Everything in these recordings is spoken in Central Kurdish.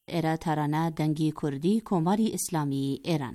ئێرە تارانە دەنگی کوردی کۆماری ئیسلامی ئێران.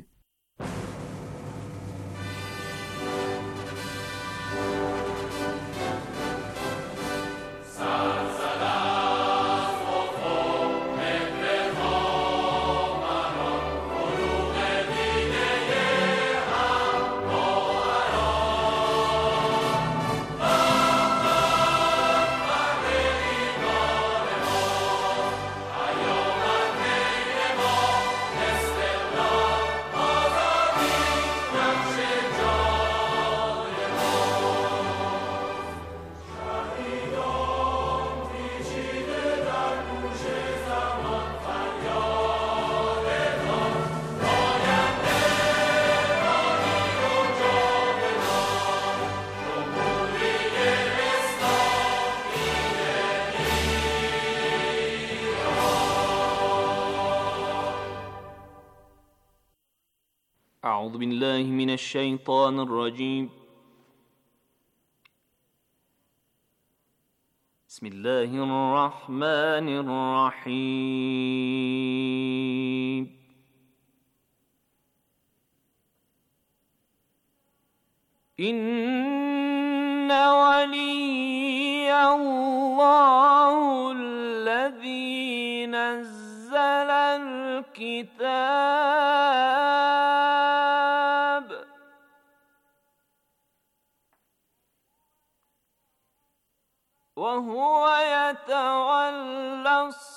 أعوذ بالله من الشيطان الرجيم. بسم الله الرحمن الرحيم. إن ولي الله الذي نزل الكتاب وهو يتولى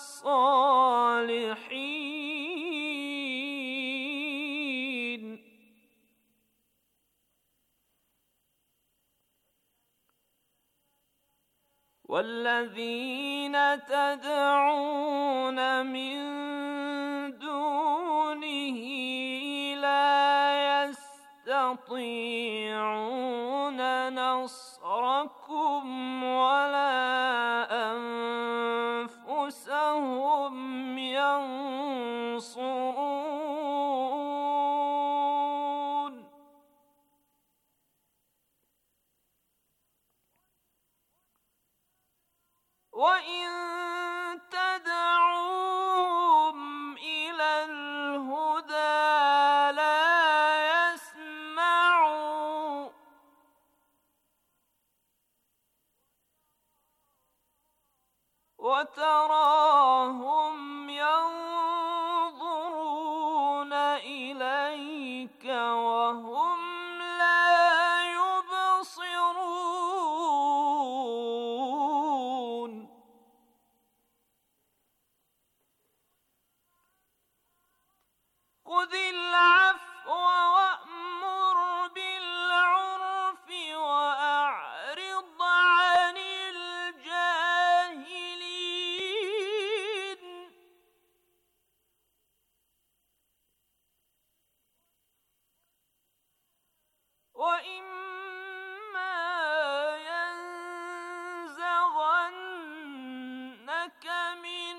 الصالحين والذين تدعون من دونه لا يستطيعون نصركم ولا أنفسهم ينصرون. وإن تدعوهم إلى الهدى لا يسمعوا وتراهم ينظرون إليك وهم لا يبصرون. خذ العفو وأمر بالعرف وأعرض عن الجاهلين. وإما ينزغنك من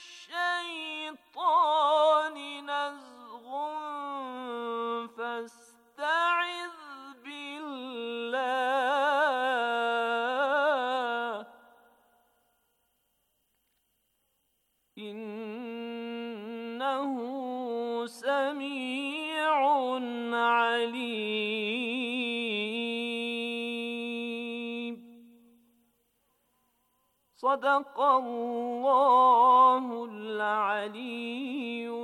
الشيطان نزغ فاستعذ بالله إنه سميع عليم. صدق الله العلي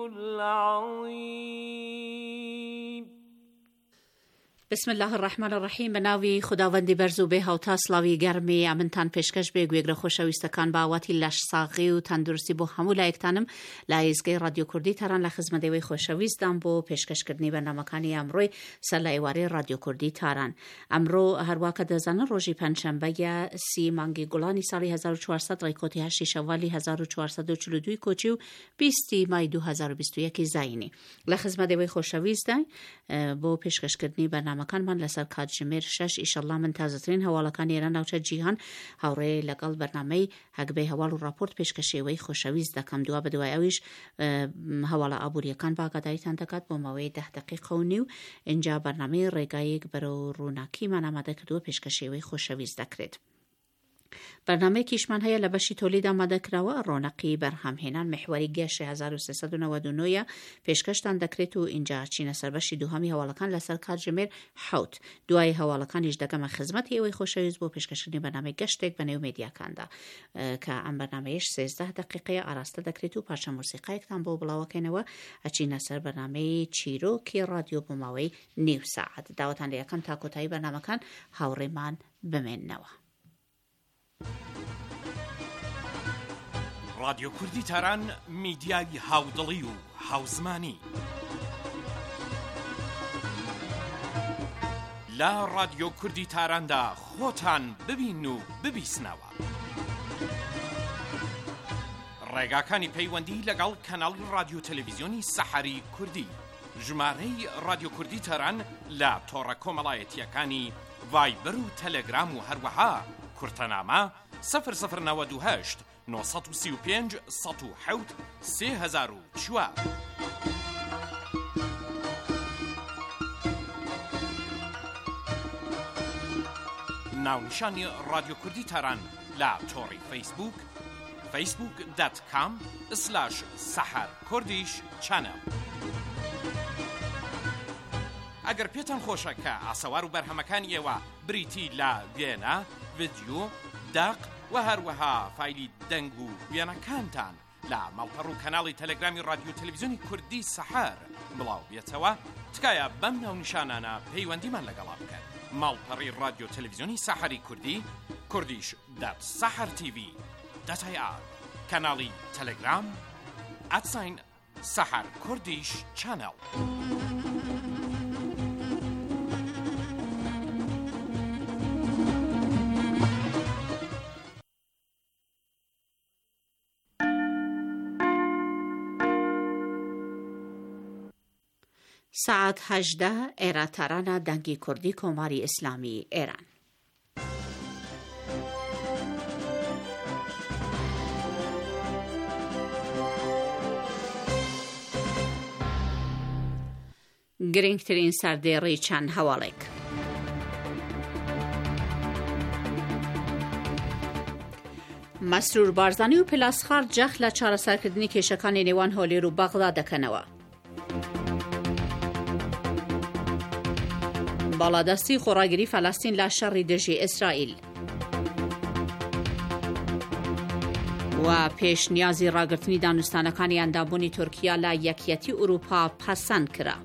العظيم. بسم الله الرحمن الرحیم. بناوی خداوندی برزو به هاوتا سلاوی گرمی امنتان پیشکش به گویگر خوشویستکان باواتی لش ساغی و تندرستی بو همو لایکتانم لایزگی رادیو کردی تران لخدمت وی خوشویستم بو پیشکش کردنی برنامه‌کانی امروی سلایواری رادیو کردی تران. امرو هر وقت دزن روزی پنجشنبه 30 مانگی گلانی سال 1400 ریکوتی 8 شوالی 1442 کوچیو 20 مای 2021 زاینی لخدمت وی خوشویستم بو پیشکش کردنی برنامه مکان من لسر کاد جمیر 6 ایشالله من تازه‌ترین حواله‌کان ایران ناوچه جیهان هاوری لگل برنامه هگبه حوال و راپورت پیشکشی وی خوشویز دکم دوا بدوای اویش حواله عبوریکان با قدایتان دکات با موی 10 دقیقه و نیو اینجا برنامه ریگایگ برو روناکی من آماده که دو پیشکشی وی خوشویز دکرد. برنامه کیشمنهای لبشی تولید آماده کراوه رونقی برهمهینان محوری گشت 1399 پیشکشتان دکریت و اینجا چین سربشی دوهمی حوالکان لسر کارجمیر حوت دوای حوالکان اجدگم خدمت ایوی خوشایز بو پیشکشنی برنامه گشتک بنیو میدیا کنده که ام برنامهش 13 دقیقه آراسته دکریت و پارچه موسیقی اکتان بو بلاوکنه و چین سر برنامه چیرو کی رادیو بوماوی نیو ساعت داوتان لیکن تا کتایی برنامه کن هاوریمان بمن نوا رادیو کوردی تاران میدیای هاودڵی و هاوزمانی لا رادیو کوردی تاراندا خۆتان ببین و ببیسنەوە ڕێگاکانی پەیوەندی لەگەڵ کەناڵی رادیو تەلەڤیزیۆنی سەحەری کوردی ژمارەی رادیو کوردی تاران لە تۆڕە کۆمەڵایەتیەکانی ڤایبەر و تەلەگرام و هەروەها کورتەنامە 0098 935 107 3004 ناونیشانی رادیو کوردی تاران لە تۆڕی فەیسبوک facebook.com/saharkurdish channel ئەگەر پێتان خۆشە کە ئاسەوار و بەرهەمەکانی ئێوە بریتی لە وێنە، ڤیدیۆ، داق و هەروەها فایلی دەنگ و وێنەکانتان لە ماڵپەڕ و کەناڵی تەلەگرامی رادیو تەلەڤیزیۆنی کوردی سەحار بڵاو بێتەوە، تکایە بەم ناونیشانانە پەیوەندیمان لەگەڵا بکەن. ماڵپەڕی رادیو تەلەڤیزیۆنی سەحەری کوردی kurdish.sahartv.ir کەناڵی تەلەگرام @saharkurdish channel ساعت 18 ایران تارانه دنگی کردی کماری اسلامی ایران گرنگترین سردێڕی چەند هەواڵێک مەسرور بارزانی و پلاسخار جەخ لە چارەسەرکردنی کێشەکانی نێوان هۆلێر و بەغدا دەکەنەوە. باڵادەستی خۆڕاگیری فەلەستین لە شەڕی دژی ئیسرائیل و پێشنیازی ڕاگررتنی دانوستانەکانی ئەندامبوونی تورکیا لە یەکیەتی ئوروپا پەسەند کرا.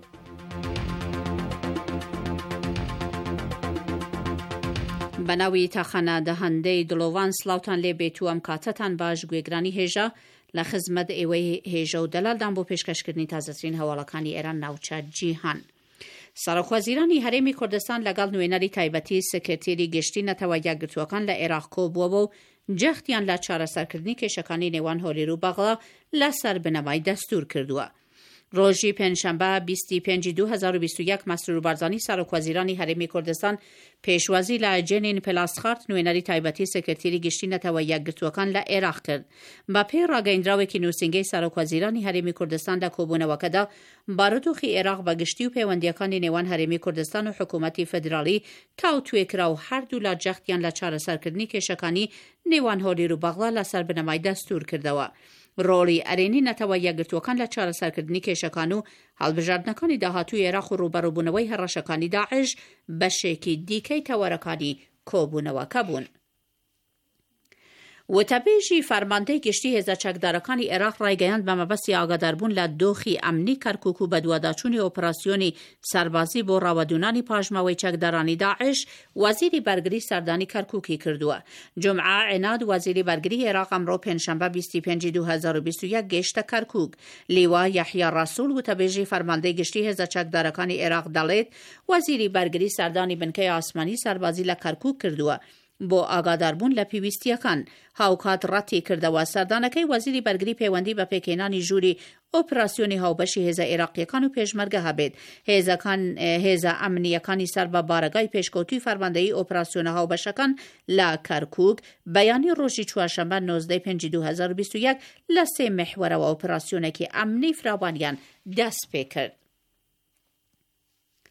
بەناوی تاخانە دەهەندەی دڵۆڤان سلااوان لێ بێت و ئەم کاتەتان باش گوێگرانی هێژە لە خزمەت ئێوەی هێژە و دەلالدان بۆ پێشکەشکردنی تازەترین هەواڵەکانی ئێران ناوچە جیهان. سەرۆکوەزیرانی هەرێمی کوردستان لەگەڵ نوێنەری تایبەتی سکرتێری گشتی نەتەوە یەکگرتووەکان لە عێراق کۆبووەوە و جەختیان لە چارەسەرکردنی کێشەکانی نێوان هۆلێر و بەغدا لەسەر بنەمای دەستور کردووە. ڕۆژی پێنجشەمبە 25/2021 مەسرور بارزانی سەرۆکوەزیرانی هەرێمی کوردستان پێشوازی لە جێنین پلاسخارت نوێنەری تایبەتی سکرتێری گشتی نەتەوە یەکگرتووەکان لە عێراق کرد. بە پێی ڕاگەیەندراوێکی نووسینگەی سەرۆکوەزیرانی هەرێمی کوردستان لە کۆبوونەوەکەدا بارودۆخی عێراق بە گشتی و پەیوەندیەکانی نێوان هەرێمی کوردستان و حکوومەتی فەدراڵی کاوتوێکرا و هەردوو لە جەختیان لە چارەسەرکردنی کێشەکانی نێوان هۆلێر و بەغدا لەسەر بنەمای دەستور کردەوە. ڕۆڵی ئەرێنی نەتەوە یەکگرتووەکان لە چارەسەرکردنی کێشەکان و هەڵبژاردنەکانی داهاتووی عێراق و ڕوبەڕووبوونەوەی هەڕەشەکانی داعش بەشێکی دیکەی تەوەرەکانی کۆبوونەوەکە بوون. وتەبێژی فەرماندەی گشتی هێزە چەکدارەکانی عێراق ڕایگەیاند بە مەبەستی ئاگاداربوون لە دۆخی ئەمنی کەرکووک و بەدواداچوونی ئۆپراسیۆنی سەربازی بۆ ڕاوەدونانی پاژماوەی چەکدارانی داعش وەزیری بەرگری سەردانی کەرکووکی کردووە. جومعە عێناد وەزیری بەرگری عێراق ئەمڕۆ پێنجشەمبە 25/2021 گەیشتە کەرکووک. لیوا یەحیا ڕەسوول وتەبێژی فەرماندەی گشتی هێزە چەکدارەکانی عێراق دەڵێت وەزیری بەرگری سەردانی بنکەی ئاسمانی سەربازی لە کەرکووک کردووە بۆ ئاگاداربوون لە پێویستیەکان. هاوکات ڕەتی کردەوە سەردانەکەی وەزیری بەرگری پەیوەندی بە پێکهێنانی ژووری ئۆپراسیۆنی هاوبەشی هێزە عێراقیەکان و پێشمەرگە هەبێت. هێزە ئەمنیەکانی سەر بە بارەگای پێشکەوتوی فەرماندەیی ئۆپراسیۆنە هاوبەشەکان لە کەرکووک بەیانی ڕۆژی چوارشەمبە 19/5/2021 لە 3 محوەرەوە ئۆپراسیۆنێکی ئەمنی فراوانیان دەست پێ کرد.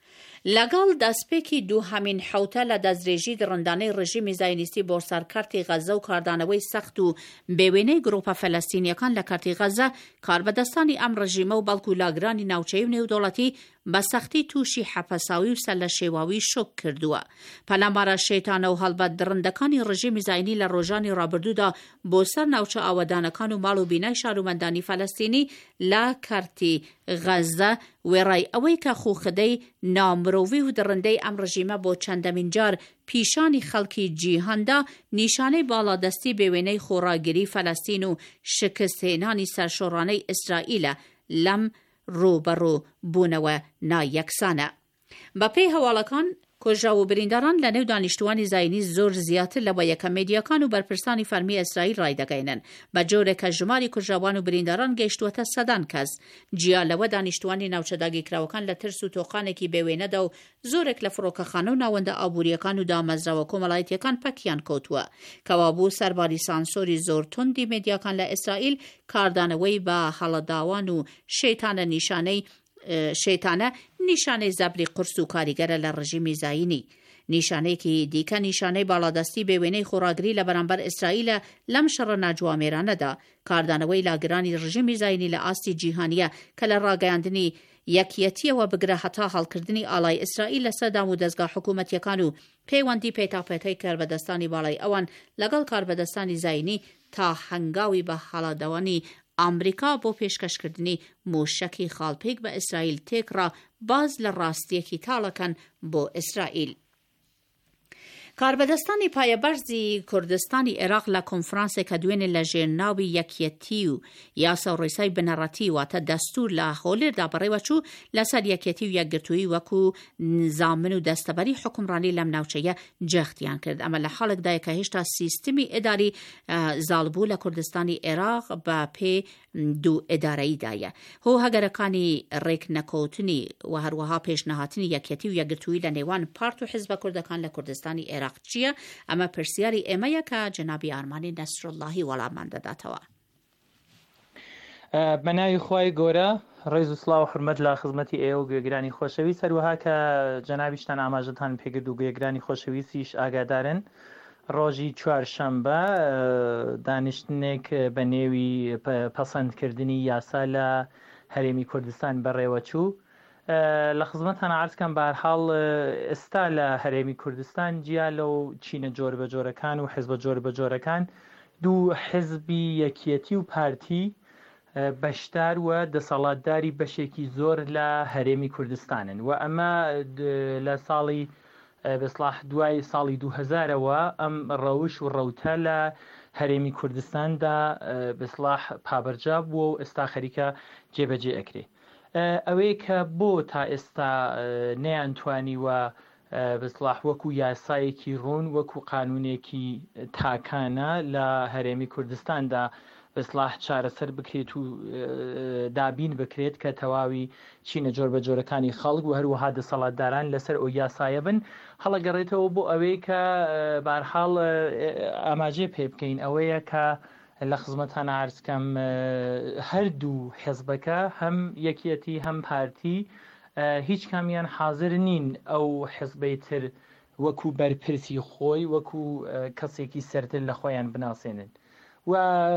لەگەڵ دەستپێکی دووهەمین حوتە لە دەستدرێژی دڕندانەی ڕژیمی زایونیستی بۆ سەرکارتی غەزە و کاردانەوەی سەخت و بێوێنەی گرۆپە فەلەستینیەکان لە کارتی غەزە کاربەدەستانی ئەم ڕژیمە و بەڵکو لاگرانی ناوچەی و نێودەوڵەتی بە سەختی تووشی حەپەساوی و سەر لە شێواوی شۆک کردووە. پەلامارە شەیتانە و هەڵبەت درڕندەکانی ڕژیمی زاینی لە ڕۆژانی ڕابردوودا بۆ سەر ناوچە ئاوەدانەکان و ماڵ و بینای شارومەندانی فەلەستینی لە کارتی غەزە وێڕای ئەوەی کە خوخدەی نامرۆڤی و درڕندەی ئەم ڕژیمە بۆ چەندەمین جار پیشانی خەڵکی جیهاندا نیشانەی باڵادەستی بێوێنەی خۆڕاگیری فەلەستین و شکستهێنانی سەرشۆڕانەی ئیسرائیلە لەم ڕوبەڕوو بوونەوە نایەکسانە. بەپێی هەواڵەکان کۆژراو و برینداران لە نێو دانیشتوانی زاینی زۆر زیاتر لەوە یەکە مێدیاکان و بەرپرسانی فەرمی ئیسرائیل ڕایدەگەینن بە جۆرێکە ژماری کوژراوان و برینداران گەیشتووەتە 100 کەس. جیا لەوە دانیشتوانی ناوچەداگیرکراوەکان لە ترس و تۆقانێکی بێوێنەدا و زۆرێک لە فڕۆکەخانە و ناوەندە ئابوووریەکان و دامەزراوە کۆمەڵایەتیەکان پەکیان کەوتووە کەوابوو سەرباری سانسۆری زۆر توندی مێدیاکان لە ئیسرائیل کاردانەوەی بە هەڵەداوان و شەیتانە نیشانەی زەبری قرس و کاریگەرە لە ڕژیمی زاینی. نیشانەیەکی دیکە نیشانەی باڵادەستی بێوێنەی خۆڕاگری لە بەرامبەر ئیسرائیلە لەم شەڕە ناجوامێرانەدا. کاردانەوەی لاگرانی ڕژیمی زاینی لە ئاستی جیهانیە کە لە ڕاگەیاندنی یەکیەتیەوە بگرە هەتا هەڵکردنی ئاڵای ئیسرائیل لە سەردام و دەستگا حکوومەتیەکان و پەیوەندی پێتاپێتەی کاربەدەستانی باڵای ئەوان لەگەڵ کاربەدەستانی زاینی تا هەنگاوی بە هەڵەدەوانی ئەمریکا بۆ پێشکەشکردنی موشەکی خاڵپێک بە ئیسرائیل تێکڕا باز لە ڕاستیەکی تاڵەکەن بۆ ئیسرائیل. کاربەدەستانی پایەبەرزی کوردستانی عێراق لە کۆنفرانسێکە دوێنێ لە ژێرناوی یەکیەتی و یاسا و ڕێسای بنەڕەتی واتە دەستور لە هۆلێردا بەڕێوەچوو لەسەر یەکیەتی و یەکگرتووی وەکو زامن و دەستەبەری حکومڕانی لەم ناوچەیە جەختیان کرد. ئەمە لە حاڵێکدایە کە هێشتا سیستمی ئێداری زاڵبوو لە کوردستانی عێراق بە پێ دوو ئێدارەییدایە. هۆ هەگەرەکانی ڕێک نەکەوتنی و هەروەها پێشنەهاتنی یەکیەتی و یەکگرتووی لە نێوان پارت و حیزبە کوردەکان لە کوردستانی عێراق چییە؟ ئەمە پرسیاری ئێمەیە کە جەنابی ئارمانی نەسرڵڵاهی وەڵامان دەداتەوە. بەناوی خوای گەورە ڕێز و سڵاو و حورمەت لە خزمەتی ئێوە گوێگرانی خۆشەویست هەروەها کە جەنابیشتان ئاماژەتان پێگرد و گوێگرانی خۆشەویستیش ئاگادارن. ڕۆژی چوارشەمبە دانیشتنێک بە نێوی پەسەندکردنی یاسا لە هەرێمی کوردستان بەڕێوەچوو. لە خزمەتان عرضکەم بەهەرحاڵ ئێستا لە هەرێمی کوردستان جیا لەو چینە جۆر بە جۆرەکان و حیزبە جۆر بە جۆرەکان دوو حیزبی یەکیەتی و پارتی بەشدار و دەسەڵاتداری بەشێکی زۆر لە هەرێمی کوردستانن و ئەمە لە ساڵی بەسڵاح دوای ساڵی 2000ەوە ئەم ڕەوش و ڕەوتە لە هەرێمی کوردستاندا بەسڵاح پابەرجا بووە و ئێستا خەریکە جێبەجێ ئەکرێ. ئەوەی کە بۆ تا ئێستا نەیانتوانی وە بەسڵاح وەکو یاسایەکی ڕوون وەکو قانونێکی تاکانە لە هەرێمی کوردستاندا بەسڵاح چارەسەر بکرێت و دابین بکرێت کە تەواوی چینە جۆر بە جۆرەکانی خەڵک و هەروەها دەسەڵاتداران لەسەر ئەو یاسایە بن هەڵەگەڕێتەوە بۆ ئەوەی کە بەهەرحاڵ ئاماژێ پێ بکەین ئەوەیە کە لە خزمەتان عرضکەم هەردوو حیزبەکە هەم یەکیەتی هەم پارتی هیچ کامیان حاضر نین ئەو حیزبەی تر وەکو بەرپرسی خۆی وەکو کەسێکی سەرتر لە خۆیان بناسێنن و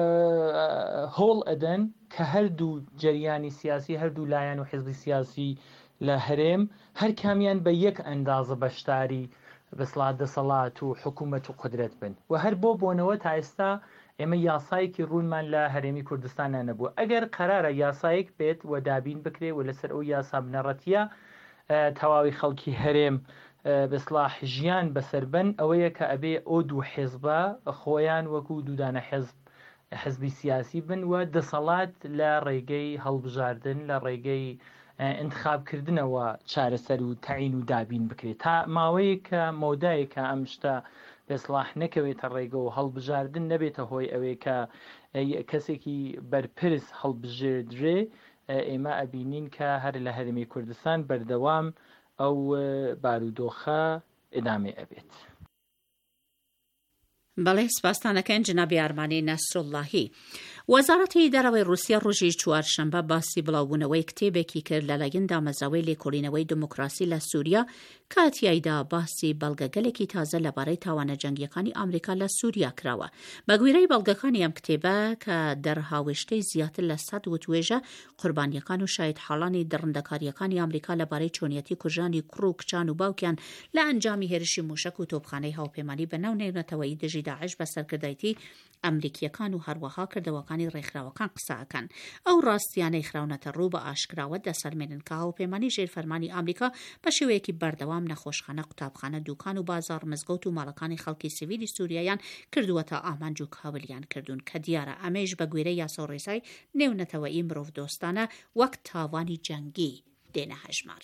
هۆڵ ئەدەن کە هەردوو جەریانی سیاسی هەردوو لایەن و حیزبی سیاسی لە هەرێم هەر کامیان بە یەک ئەندازە بەشداری بەسڵات دەسەڵات و حکوومەت و قدرت بن و هەر بۆنەوە تا ئێستا ئێمە یاسایەکی ڕوونمان لە هەرێمی کوردستانە نەبووە. ئەگەر قەرارە یاسایەک بێت و دابین بکرێ و لەسەر ئەو یاسا بنەڕەتیە تەواوی خەڵکی هەرێم بەسڵاح ژیان بەسەربەن ئەوەیە کە ئەبێ ئەو دوو حیزبە خۆیان وەکو دوودانە حزبی سیاسی بن و دەسەڵات لە ڕێگەی هەڵبژاردن لە ڕێگەی انتخابکردنەوە چارەسەر و تەعین و دابین بکرێت تا ماوەیە کە مۆدایەکە ئەم شتە بەسڵاح نەکەوێتە ڕێگە و هەڵبژاردن نەبێتە هۆی ئەوەی کە کەسێکی بەرپرس هەڵبژێردرێ ئێمە ئەبینین کە هەر لە هەرێمی کوردستان بەردەوام ئەو بارودۆخە ئێدامێ ئەبێت. بەڵێ سپاسانەکەن جنابی ئارمانی نەسرڵڵاهی. وەزارەتی دەرەوەی رووسیا ڕۆژی چوارشەمبە باسی بڵاوبوونەوەی کتێبێکی کرد لەلایەن دامەزراوەی لێکۆڵینەوەی دموکراسی لە سووریا کە تیایدا باسی بەڵگەگەلێکی تازە لەبارەی تاوانە جەنگیەکانی ئەمریکا لە سووریا کراوە. بەگوێرەی بەڵگەکانی ئەم کتێبە کە دەرهاوێشتەی زیاتر لە 100 وتوێژە قوربانیەکان و شاید حاڵانی دڕندەکاریەکانی ئەمریکا لەبارەی چۆنیەتی کوژانی کوڕ و کچان و باوکیان لە ئەنجامی هێرشی موشک و تۆپخانەی هاوپەیمانی بەناو نێونەتەوەیی دژی داعش بە سەرکردایەتی ئەمریکیەکان و هەروەها کردەوەکانی ڕێکخراوەکان قساکەن. ئەو ڕاستیانەی خراونەتە ڕوو بە ئاشکراوە دەسەلمێنن کە هاوپەیمانی ژێرفەرمانی ئەمریکا بە شێوەیەکی بەردەوام نەخۆشخانە، قوتابخانە، دوکان و بازار، مزگەوت و ماڵەکانی خەڵکی سیڤیلی سووریایان کردووەتە ئامانج و کاولیان کردوون کە دیارە ئەمەش بە گوێرەی یاسا و ڕێسای نێونەتەوەیی مرۆڤ دۆستانە وەک تاوانی جەنگی دێنە هەژمار.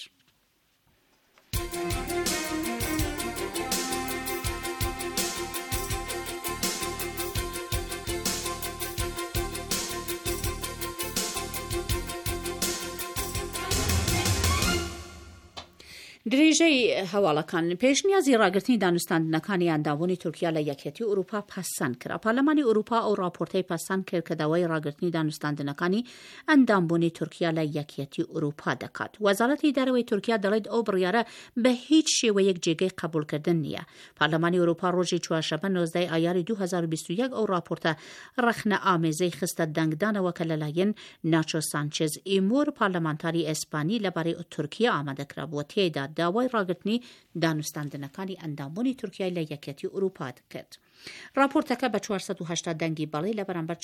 درێژەی هەواڵەکان پێشنیازی ڕاگررتنی دانوستاندنەکانی ئەندامبوونی تورکیا لە یەکێتی ئوروپا پەسەند کرا. پارلەمانی ئوروپا ئەو راپۆرتەی پەسەند کرد کە داوای ڕاگررتنی دانوستاندنەکانی ئەندامبوونی تورکیا لە یەکێتی ئوروپا دەکات. وەزارەتی دەرەوەی تورکیا دەڵێت ئەو بڕیارە بە هیچ شێوەیەک جێگەی قبولکردن نییە. پارلەمانی ئوروپا ڕۆژی چوارشەممە 19 ئایاری 2021 ئەو راپۆرتە ڕەخنە ئامێزەی خستە دەنگدانەوە کە لەلایەن ناچۆ سانچێز ئیمۆر پارلەمانتاری ئێسپانی لەبارەی تورکیا ئامادەکرابووە. تێیدا داوای ڕاگررتنی دانوستاندنەکانی ئەندامبوونی تورکیای لە یەکێتی ئوروپا کرد. راپۆرتەکە بە 480 دەنگی بەڵێ لە بەرامبەر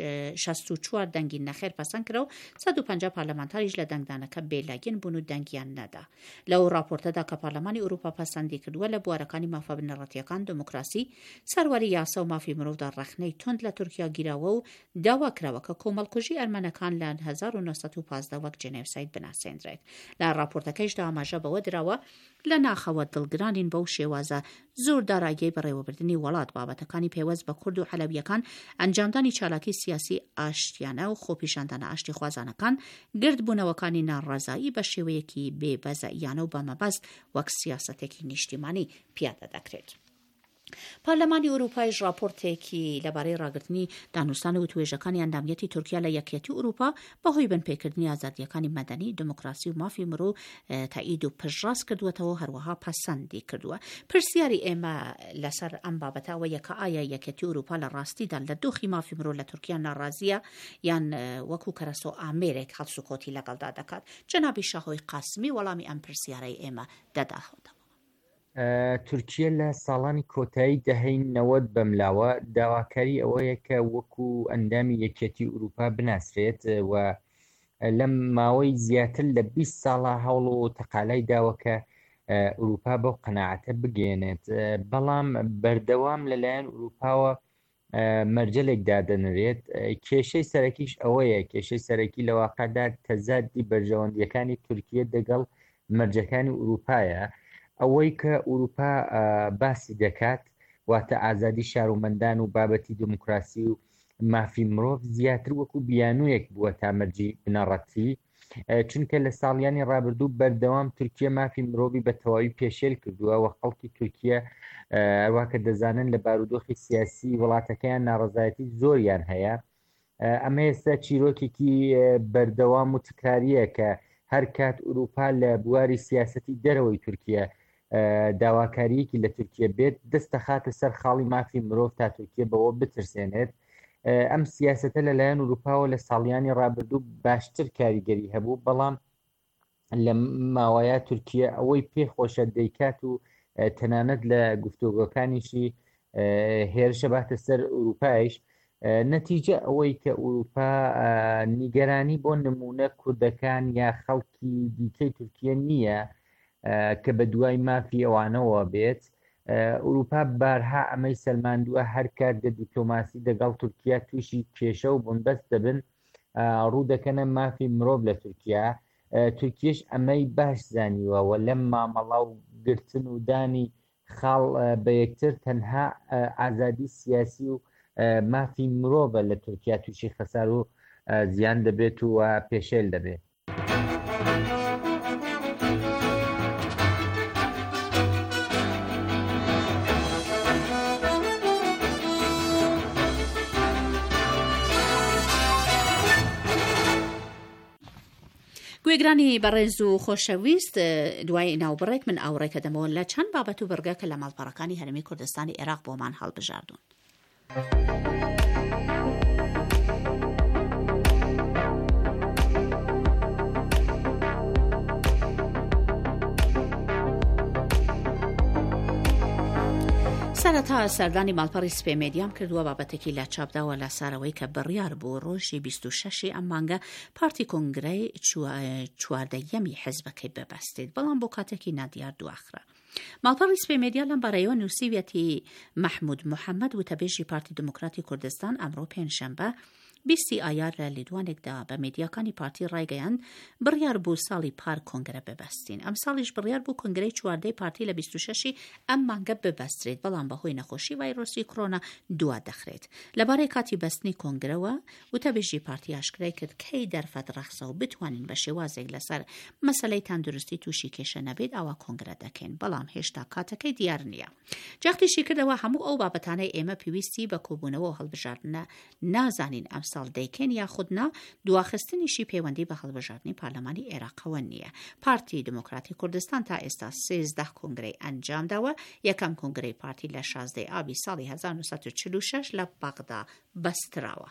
64 دەنگی نەخێر پەسەند کرا و 150 پارلەمانتاریش لە دەنگدانەکە بێلایەن بوون و دەنگیان نەدا. لەو راپۆرتەدا کە پارلەمانی ئوروپا پەسەندی کردووە لە بوارەکانی مافە بنەڕەتیەکان، دموکراسی، سەروەری یاسا و مافی مرۆڤدا ڕەخنەی تۆند لە تورکیا گیراوە و داوا کراوە کە کۆمەڵکوژی ئەرمەنەکان لە 1915 وەک جنێڤسایت بناسێنرێت. لە راپۆرتەکەیشدا ئاماژە بەوە دراوە لە ناخەوە دڵگرانین بەو شێوازە زۆر داراییەی بەڕێوەبردننی وڵات بابەتەکانی پێوەست بە کورد و حەلەویەکان، ئەنجامدانی چالاکی سیاسی ئاشتیانە و خۆپیشاندانە ئاشتی خوازانەکان، گردبوونەوەکانی ناڕەزایی بە شێوەیەکی بێبەزەیانە و بەمەبەست وەک سیاسەتێکی نیشتیمانی پیادە دەکرێت. پارلەمانی ئوروپایش راپۆرتێکی لەبارەی ڕاگررتنی دانوستان و توێژەکانی ئەندامەتی تورکیا لە یەکێتی ئوروپا بەهۆی بنپێکردنی ئازادیەکانی مەدەنی، دموکراسی و مافی مرۆ تایید و پشتڕاست کردووەتەوە، هەروەها پەسەندی کردووە. پرسیاری ئێمە لەسەر ئەم بابەتەوە یەکە ئایا یەکێتی ئوروپا لە ڕاستیدا لە دۆخی مافی مرۆ لە تورکیا ناڕازیە یان وەکو کەرەسۆ ئامێرێک هەڵسوکۆتی لەگەڵدا دەکات؟ جەنابی شاهۆی قاسمی وەڵامی ئەم پرسیارەی ئێمە دەداهەوە. تورکیا لە ساڵانی کۆتایی دەهەی 90 بەملاوە داواکاری ئەوەیە کە وەکو ئەندامی یەکێتی ئوروپا بناسرێت و لەم ماوەی زیاتر لە 20 ساڵە هەوڵ و تەقالای داوەکە ئوروپا بەو قەناعەتە بگەێنێت. بەڵام بەردەوام لەلایەن ئوروپاوە مەرجەلێک دادەنرێت. کێشەی سەرەکیش ئەوەیە، کێشەی سەرەکی لە واقعدا تەزادی بەرژەوەندیەکانی تورکیە دەگەڵ مەرجەکانی ئوروپایە. ئەوەی کە ئوروپا باسی دەکات واتە ئازادی شارومەندان و بابەتی دموکراسی و مافی مرۆڤ زیاتر وەکو بیانوویەک بووە تا مەرجی بنەڕەتی، چونکە لە ساڵیانی ڕابردوو بەردەوام تورکیە مافی مرۆڤی بە تەواوی پێشێل کردووە و خەڵکی تورکیە هەروەکە دەزانن لە بارودۆخی سیاسی وڵاتەکەیان ناڕەزایەتی زۆریان هەیە. ئەمە ئێستا چیرۆکێکی بەردەوام و تکراریە کە هەر کات ئوروپا لە بواری سیاسەتی دەرەوەی تورکیە داواکاریەکی لە تورکیە بێت دەستە خاتە سەر خاڵی مافی مرۆڤ تا تورکیە بەوە بترسێنێت. ئەم سیاسەتە لەلایەن ئوروپاوە لە ساڵیانی ڕابردوو باشتر کاریگەری هەبوو، بەڵام لە ماوەیە تورکیە ئەوەی پێخۆشە دەیکات و تەنانەت لە گفتوگۆکانیشی هێرشە باتە سەر ئوروپایش. نەتیجە ئەوەی کە ئوروپا نیگەرانی بۆ نمونە کوردەکان یا خەڵکی دیکەی تورکیە نییە کە بە دوای مافی ئەوانەوە بێت. ئوروپا بارها ئەمەی سەلماندووە هەر کات لە دیپلۆماسی دەگەڵ تورکیا تووشی کێشە و بنبەست دەبن ڕوو دەکەنە مافی مرۆڤ لە تورکیا. تورکیش ئەمەی باش زانیوە و لەم مامەڵا و گرتن و دانی خاڵ بە یەکتر تەنها ئازادی سیاسی و مافی مرۆڤە لە تورکیا تووشی خەسار و زیان دەبێت و پێشێل دەبێت. گوێگرانی بەڕێز و خۆشەویست دوای ناوبڕێک من ئاوڕێکە دەمەوە لە چەند بابەت و بەرگە کە لە ماڵپەڕەکانی هەرێمی کوردستانی عێراق بۆمان هەڵبژاردوون. سەرەتا سەردانی ماڵپەڕی سپێ مێدیام کردووە بابەتێکی لە چاپداوە لە ساروەی کە بڕیار بوو ڕۆژی 26 ئەم مانگە پارتی کۆنگرەی چواردەیەمی حیزبەکەی ببەستێت، بەڵام بۆ کاتێکی نادیار دواخرا. ماڵپەڕی سپێ مێدیا لەم بارەیەوە نووسیویەتی محمود محەممەد وتەبێژی پارتی دموکراتی کوردستان ئەمڕۆ پێنجشەمبە 20 ئایار لە لیدوانێکدا بە مێدیاکانی پارتی ڕایگەیاند بڕیار بوو ساڵی پار کۆنگرە ببەستین. ئەم ساڵیش بڕیار بوو کۆنگرەی چواردەی پارتی لە 26 ئەم مانگە ببەسترێت، بەڵام بەهۆی نەخۆشی ڤایرۆسی کۆرۆنا دوا دەخرێت. لەبارەی کاتی بەستنی کۆنگرەوە وتەبێژی پارتی ئاشکرای کرد کەی دەرفەت ڕەخسە و بتوانین بە شێوازێک لەسەر مەسەلەی تەندروستی تووشی کێشە نەبێت ئەوە کۆنگرە دەکەین، بەڵام هێشتا کاتەکەی دیار نییە. جاختیشی کردەوە هەموو ئەو بابەتانەی ئێمە پێویستی بە کۆبوونەوە و هەڵبژاردنە نازانین ئەم ساڵ دەیکەن یاخودنا دواخستنیشی پەیوەندی بە هەڵبژاردننی پارلەمانی عێراقەوە نییە. پارتی دموکراتی کوردستان تا ئێستا 13 کۆنگرەی ئەنجامداوە. یەکەم کۆنگرەی پارتی لە 16 ئابی ساڵی 1946 لە بەغدا بەستراوە.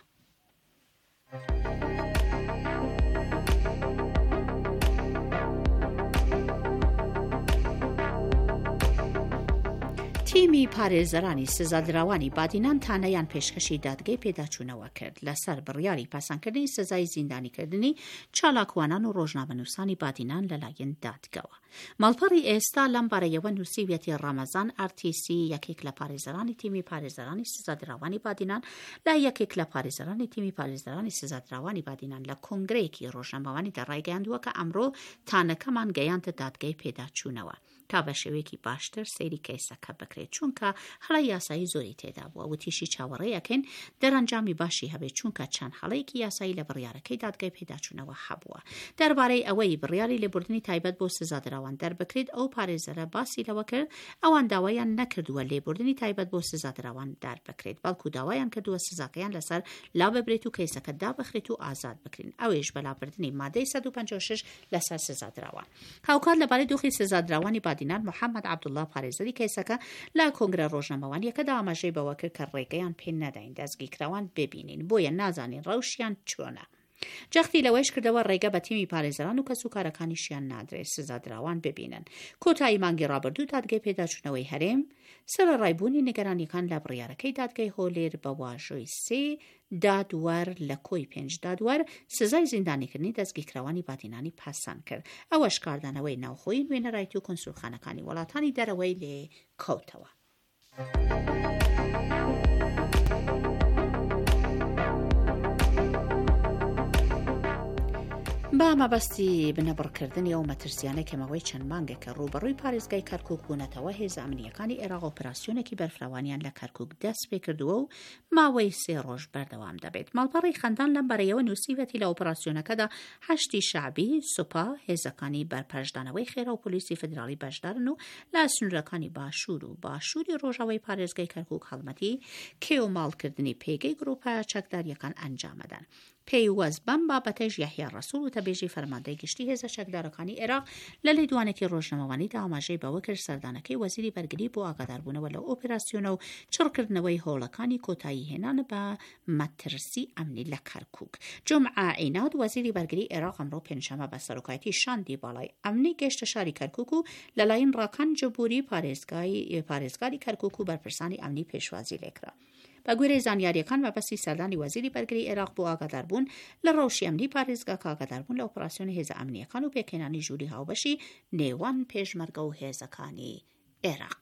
تیمی پارێزەرانی سزادراوانی بادینان تانەیان پێشکەشی دادگای پێداچوونەوە کرد لەسەر بڕیاری پاسانکردنی سزای زیندانیکردنی چالاکوانان و ڕۆژنامەنووسانی بادینان لەلایەن دادگاوە. ماڵپەڕی ئێستا لەم بارەیەوە نووسیویەتی ڕەمەزان ئارتیسی یەکێک لە پارێزەرانی تیمی پارێزەرانی سزادراوانی بادینان لە یەکێک لە پارێزەرانی تیمی پارێزەرانی سزادراوانی بادینان لە کۆنگرەیەکی ڕۆژنامەوانی دەڕایگەیاندووە کە ئەمڕۆ تانەکەمان گەیاندە دادگای پێداچوونەوە تا بە شێوەیەکی باشتر سەیری کەیسەکە بکرێت، چونکە هەڵە یاسایی زۆری تێدا بووە و تیشی چاوەڕێیەکەن دەرەنجامی باشی هەبێت، چونکە چەند هەڵەیەکی یاسایی لە بڕیارەکەی دادگای پێداچوونەوە هەبووە. دەربارەی ئەوەی بڕیاری لێبوردنی تایبەت بۆ سزادراوان دەربکرێت ئەو پارێزەرە باسی لەوە کرد ئەوان داوایان نەکردووە لێبوردنی تایبەت بۆ سزادراوان دەربکرێت، بەڵکو داوایان کردووە سزاکەیان لەسەر لا ببرێت و کەیسەکە دابخرێت و ئازاد بکرین، ئەوێش بەلابردنی مادەی 156 لەسەر سزادراوان. هاوکات لەبارەی دۆخی سزادراوانی بادینان محەممەد عەبدوڵڵا پارێزەری کەیسەکە لە کۆنگرە ڕۆژنامەوانیەکەدا ئاماژەی بەوە کرد کە ڕێگەیان پێ نەداین دەستگیرکراوان ببینین، بۆیە نازانین ڕەوشیان چۆنە. جەختی لەوەیش کردەوە ڕێگە بە تیمی پارێزەران و کەسوکارەکانیشیان نادرێت سزادراوان ببینن. کۆتایی مانگی ڕابردوو دادگای پێداچوونەوەی هەرێم سەرڕایبوونی نیگەرانیەکان لە بڕیارەکەی دادگای هۆلێر بە واژۆی 3 دادوەر لە کۆی 5 دادوەر سزای زیندانیکردنی دەستگیرکراوانی بادینانی پاسان کرد. ئەوەش کاردانەوەی ناوخۆیی نوێنەڕایەتی و کۆنسولخانەکانی وڵاتانی دەرەوەی لێ کەوتەوە. با مەبەستی بنەبڕکردنی ئەو مەترسیانە کەمەوەی چەند مانگێکە ڕوبەڕووی پارێزگای کەرکووک بوونەتەوە هێز ئەمنیەکانی عێراق ئۆپراسیۆنێکی بەرفراوانیان لە کەرکووک دەست پێ کردووە و ماوەی 3 ڕۆژ بەردەوام دەبێت. ماڵپەڕی خەندان لەم بەرەیەوە نووسیوەتی لە ئۆپراسیۆنەکەدا 8 شعبی سوپا هێزەکانی بەرپەرشدانەوەی خێرا و پۆلیسی فدرالی بەشدارن و لە سنوورەکانی باشوور و باشووری ڕۆژاوای پارێزگای کەرکووک هەڵمەتی کێو ماڵکردنی پێگەی گروپە چەکداریەکان ئەنجامەدان. پێیوەست بەم بابەتەش یەحیا ڕەسوول وتەبێژی فەرماندەی گشتی هێزە چەکدارەکانی عێراق لە لێدوانێکی ڕۆژنامەوانیدا ئاماژەی بەوە کرد سەردانەکەی وەزیری بەرگری بۆ ئاگاداربوونەوە لە ئۆپراسیۆنە و چڕکردنەوەی هۆڵەکانی کۆتایی هێنانە بە مەترسی ئەمنی لە کەرکووک. جومعە عیناد وەزیری بەرگری عێراق ئەمڕۆ پێنجشەممە بە سەرۆکایەتی شاندی باڵای ئەمنی گەیشتە شاری کەرکووک و لەلایەن ڕاکان جەبوری پارێزگاری کەرکووک و بەرپرسانی ئەمنی پێشوازی لێکرا. بە گوێرەی زانیاریەکان مەبەستی سەردانی وەزیری بەرگری عێراق بۆ ئاگاداربوون لە ڕەوشی ئەمنی پارێزگا کە ئاگاداربوون لە ئۆپراسیۆنی هێزە ئەمنیەکان و پێکهێنانی ژووری هاوبەشی نێوان پێشمەرگە و هێزەکانی عێراق.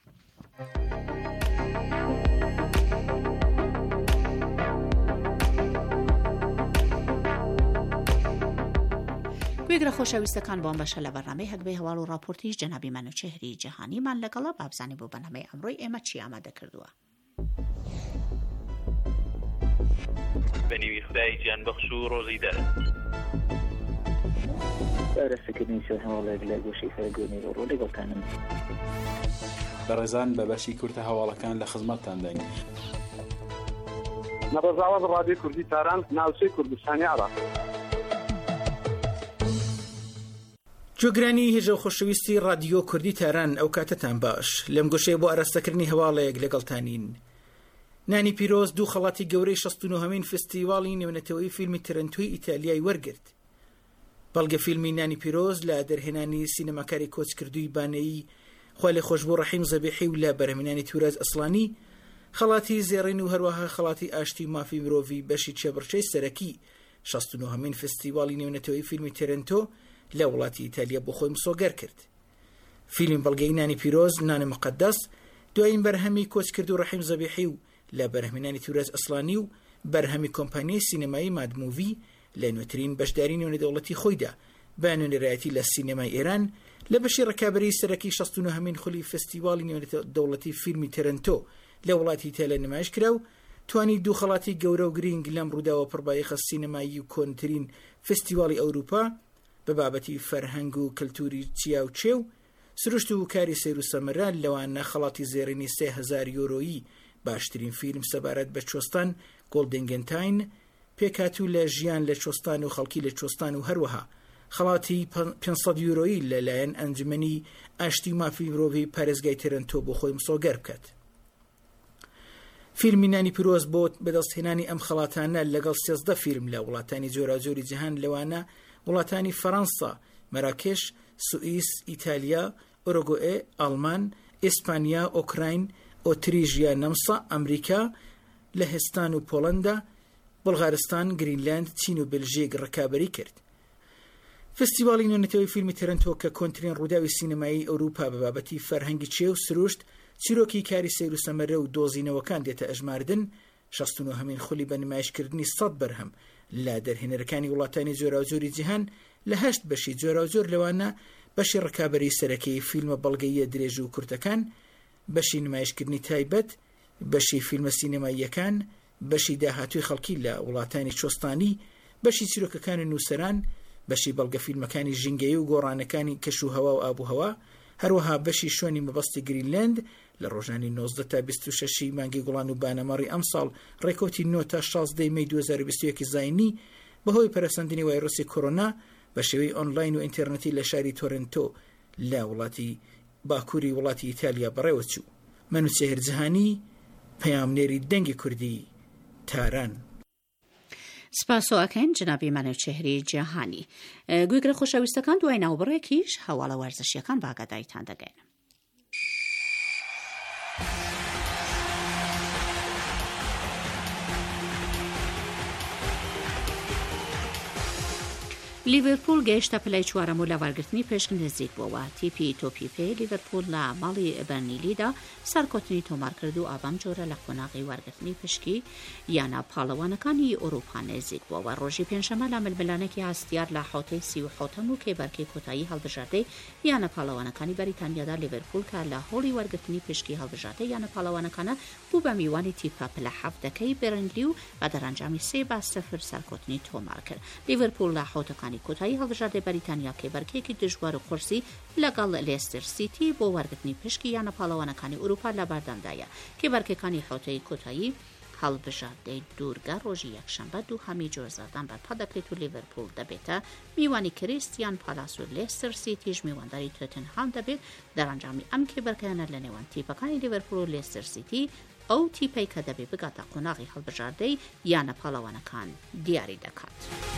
گوێگرە خۆشەویستەکان بۆم بەشە لە بەرنامەی هەگبەی هەواڵ و راپۆرتیش جەنابی مەنوچێهری جەهانیمان لەگەڵا بابزانی بۆ بەرنامەی ئەمڕۆی ئێمە چی ئامادە کردووە. بەنیوی خدای گیانبەخش و ڕۆژی دەر ئارەسەکردنی سێ هەواڵێک لە گۆشەی فەرگۆنی ڕۆ لەگەڵتانم بەڕێزان بە بەشی کورتە هەواڵەکان لە خزمەتتان دەین. نەڕەزاوەز ڕادیۆی کوردی تاران ناوچەی کوردستانی عێراق. جۆگرانی هێژە و خۆشەویستی رادیۆ کوردی تاران ئەو کاتتان باش لەم گۆشەیە بۆ ئاراستەکردنی هەواڵەیەک لەگەڵتانین. نانی پیرۆز دوو خەڵاتی گەورەی 69مین فستیواڵی نێونەتەوەی فیلمی تەرەنتۆی ئیتالیای وەرگرت. بەڵگە فیلمی نانی پیرۆز لە دەرهێنانی سینەماکاری کۆچکردووی بانەیی خوا لێ خۆش بۆ ڕەحیم زەبیحی و لە بەرهەمهێنانی توراز ئەسڵانی، خەڵاتی زێڕین و هەروەها خەڵاتی ئاشتی مافی مرۆڤی بەشی چێبڕچەی سەرەکی 69مین فستیواڵی نێونەتەوەی فیلمی تەرەنتۆ لە وڵاتی ئیتالیا بۆ خۆی مسۆگەر کرد. فیلمی بەڵگەی نانی پیرۆز نانە مقدەس دوایین بەرهەمی کۆچکرد و ڕەحیم زەبیحی و لە بەرهەمهێنانی توراز ئەسڵانی و بەرهەمی کۆمپانیای سینەمایی مادموڤی لە نوێترین بەشداری نێونەدەوڵەتی خۆیدا بە نوێنەرایەتی لە سینەمای ئێران لە بەشی ڕکابەری سەرەکی 69مین خولی فستیواڵی نێونەدەوڵەتی فیلمی تەرەنتۆ لە وڵاتی ئیتالیا نمایش کرا و توانی دوو خەڵاتی گەورە و گرنگ لەم ڕووداوە پڕبایەخە سینەمایی و کۆنترین فستیواڵی ئەوروپا بە بابەتی فەرهەنگ و کللتوری چیا و چێ و سروشت و کاری سیر و سەمەرە لەوانە خەڵاتی زێڕینی 3000 یۆرۆیی باشترین فیلم سەبارەت بە چۆستان گۆڵدنگنتاین پێکاتوو لە ژیان لە چۆستان و خەڵکی لە چۆستان و هەروەها خەڵاتی 500 یۆرۆیی لەلایەن ئەنجمەنی ئاشتی مافی مرۆڤی پارێزگای تەرەنتۆ بۆ خۆی مسۆگەر بکات. فیلمی نانی پیرۆز بۆ بەدەستهێنانی ئەم خەڵاتانە لەگەڵ 13 فیلم لە وڵاتانی جۆراجۆری جیهان لەوانە وڵاتانی فەڕەنسا، مەراکێش، سوئیس، ئیتالیا، ئۆروگوئێ، ئەڵمان، ئیسپانیا، ئۆکراین، ئۆتریژیا، نەمسا، ئەمریکا، لەهستان و پۆڵەندا، بڵغارستان، گرینلاند، چین و بلژیک ڕکابەری کرد. فستیواڵی نێونەتەوەی فیلمی تەرەنتۆ کە کۆنترین ڕووداوی سینەمایی ئەوروپا بە بابەتی فەرهەنگی چێ و سروشت، چیرۆکی کاری سیر و سەمەرە و دۆزینەوەکان دێتە ئەژماردن، 69مین خولی بە نمایشکردنی 100 بەرهەم لە دەرهێنەرەکانی وڵاتانی جۆراوجۆری جیهان لە 8 بەشی جۆراوجۆر لەوانە بەشی ڕکابەری سەرەکەی فیلمە بەڵگەیە درێژ و کورتەکان، بەشی نمایشکردنی تایبەت، بەشی فیلمە سینەماییەکان، بەشی داهاتوی خەڵکی لە وڵاتانی چۆستانی، بەشی چیرۆکەکان و نووسەران، بەشی بەڵگە فیلمەکانی ژینگەیی و گۆڕانەکانی کەش و هەوا و ئابوهەوا، هەروەها بەشی شوێنی مەبەستی گرینلند لە ڕۆژانی 19 تا 26 مانگی گوڵان و بانەمەڕی ئەم ساڵ ڕێکۆتی 9 تا 16 مەی 2021 زاینی بەهۆی پەرەسەندنی ڤایرۆسی کۆرۆنا بە شێوەی ئۆنلاین و ئینتەرنەتی لە شاری تۆرنتۆ لە وڵاتی باکووری وڵاتی ئیتالیا بەڕێوەچوو. منوچێهر جیهانی، پەیامنێری دەنگی کوردی، تاران. سپاسۆکەین جنابی منوچێهری جیهانی. گوێگرە خۆشەویستەکان دوای ناوبڕێکیش هەواڵە وەرزشیەکان باگاداریتان دەگەین. لیڤەرپول گەیشتە پلەی چوارەم و لە وەرگرتنی پێشک نزیک بووە. تیپی تۆپیپێ لیڤەرپول لە ماڵی بەرنیلیدا سەرکۆتنی تۆمار کرد و ئابام جۆرە لە قۆناغی وەرگرتنی پشکی یانە پاڵەوانەکانی ئەوروپا نزیک بووە. ڕۆژی پێنجشەمە لە ململانێکی هەستیار لە حوتەی 37ەم و کێبەرکەی کۆتایی هەڵبژاردەی یانە پاڵەوانەکانی بەریتانیادا لیڤەرپول کە لە هۆڵی وەرگرتنی پشکی هەڵبژاردەی یانە پاڵەوانەکانە بوو بە میوانی تیپە پلە حەفتەکەی بەرنلی و بە دەرەنجامی 3-0 سەرکۆتنی تۆمار کرد. لیڤەرپول لە حوتەکانی کۆتایی هەڵبژاردەی بەریتانیا کێبەرکەیەکی دژوار و قورسی لەگەڵ لێستر سیتی بۆ وەرگرتنی پشکی یانە پاڵەوانەکانی ئوروپا لە بەردەمدایە. کێبەرکەکانی حوتەی کۆتایی هەڵبژاردەی دوورگە ڕۆژی یەکشەمبە دووهەمی جۆرزەردان بەرپا دەکرێت و لیڤەرپول دەبێتە میوانی کریستیان پالاس و لێستر سیتیش میوانداری تۆتنهام دەبێت. دەرەنجامی ئەم کێبەرکەیانە لە نێوان تیپەکانی لیڤەرپول و لێستر سیتی ئەو تیپەی کە دەبێت بگاتە قۆناغی هەڵبژاردەی یانە پاڵەوانەکان دیاری دەکات.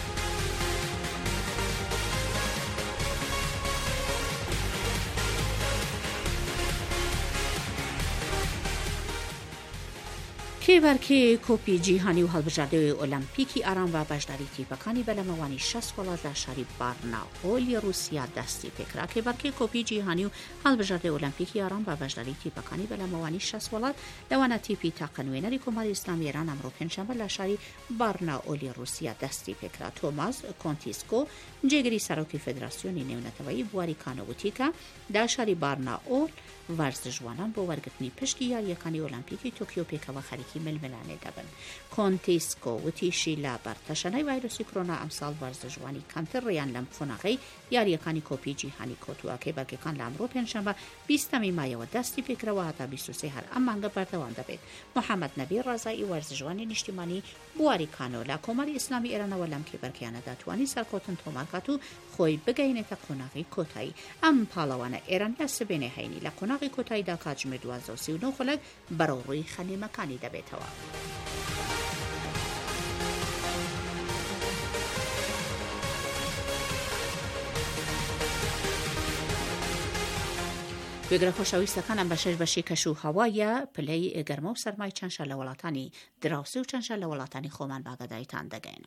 کێبەرکەی کۆپی جیهانی و هەڵبژاردەوەی ئۆلەمپیکی ئارام و بەشداری تیپەکانی بەلەمەوانی 6 وڵات لە شاری بارناۆلی رووسیا دەستی پێکرا. کێبەرکەی کۆپی جیهانی و هەڵبژاردەی ئۆلەمپیکی ئارام و بەشداری تیپەکانی بەلەمەوانی 6 وڵات لەوانە تیپی تاقەنوێنەری کۆماری ئیسلامی ئێران ئەمڕۆ پێنجشەممە لە شاری بارناۆلی رووسیا دەستی پێکرا. تۆماس کۆنتیسکۆ جێگری سەرۆکی فێدراسیۆنی نێونەتەوەیی بواری کانەوتیکە دا شاری بارناۆل وەرزشوانان بۆ وەرگرتنی پشکی یاریەکانی ئۆلەمپیکی تۆکیۆ پێکەوە خەریکی ململانێ دەبن. کۆنتیسکۆ وتیشی لا بەرتەشەنەی ڤایرۆسی کۆرۆنا ئەمساڵ وەرزەژوانی کەمتر ڕێیان لەم قۆناغی یاریەکانی کۆپی جیهانی کۆتوواکەی بەڵگەکان لە ئەمڕۆ پێنجشەمبە 20 مایەوە دەستی پێکرەوە هەتا 23 هەر ئەم مانگە بەردەوام دەبێت. محەممەد نەبی ڕازایی وەرزەژوانی نیشتیمانی بواری کانۆ لە کۆمەڵی ئیسلامی ئێرانەوە لەم کێبەرکیانەدا توانی سەرکەوتن تۆمارکات و خۆی بگەینێتە قۆناغی کۆتایی. ئەم پاڵەوانە ئێران لە سبێنێ هەینی لە قۆناغی کۆتاییدا کاتژمێر 12:39 خولەک بەرەو ڕووی خەنیمەکانی دەبێتەوە. گوێگرە خۆشەویستەکانم بە شەش بەشی کەش و هەوایە پلەی گەرمە و سەرمای چەندشە لە وڵاتانی دراوسی و چەندشە لە وڵاتانی خۆمان باگەداریتان دەگەینم.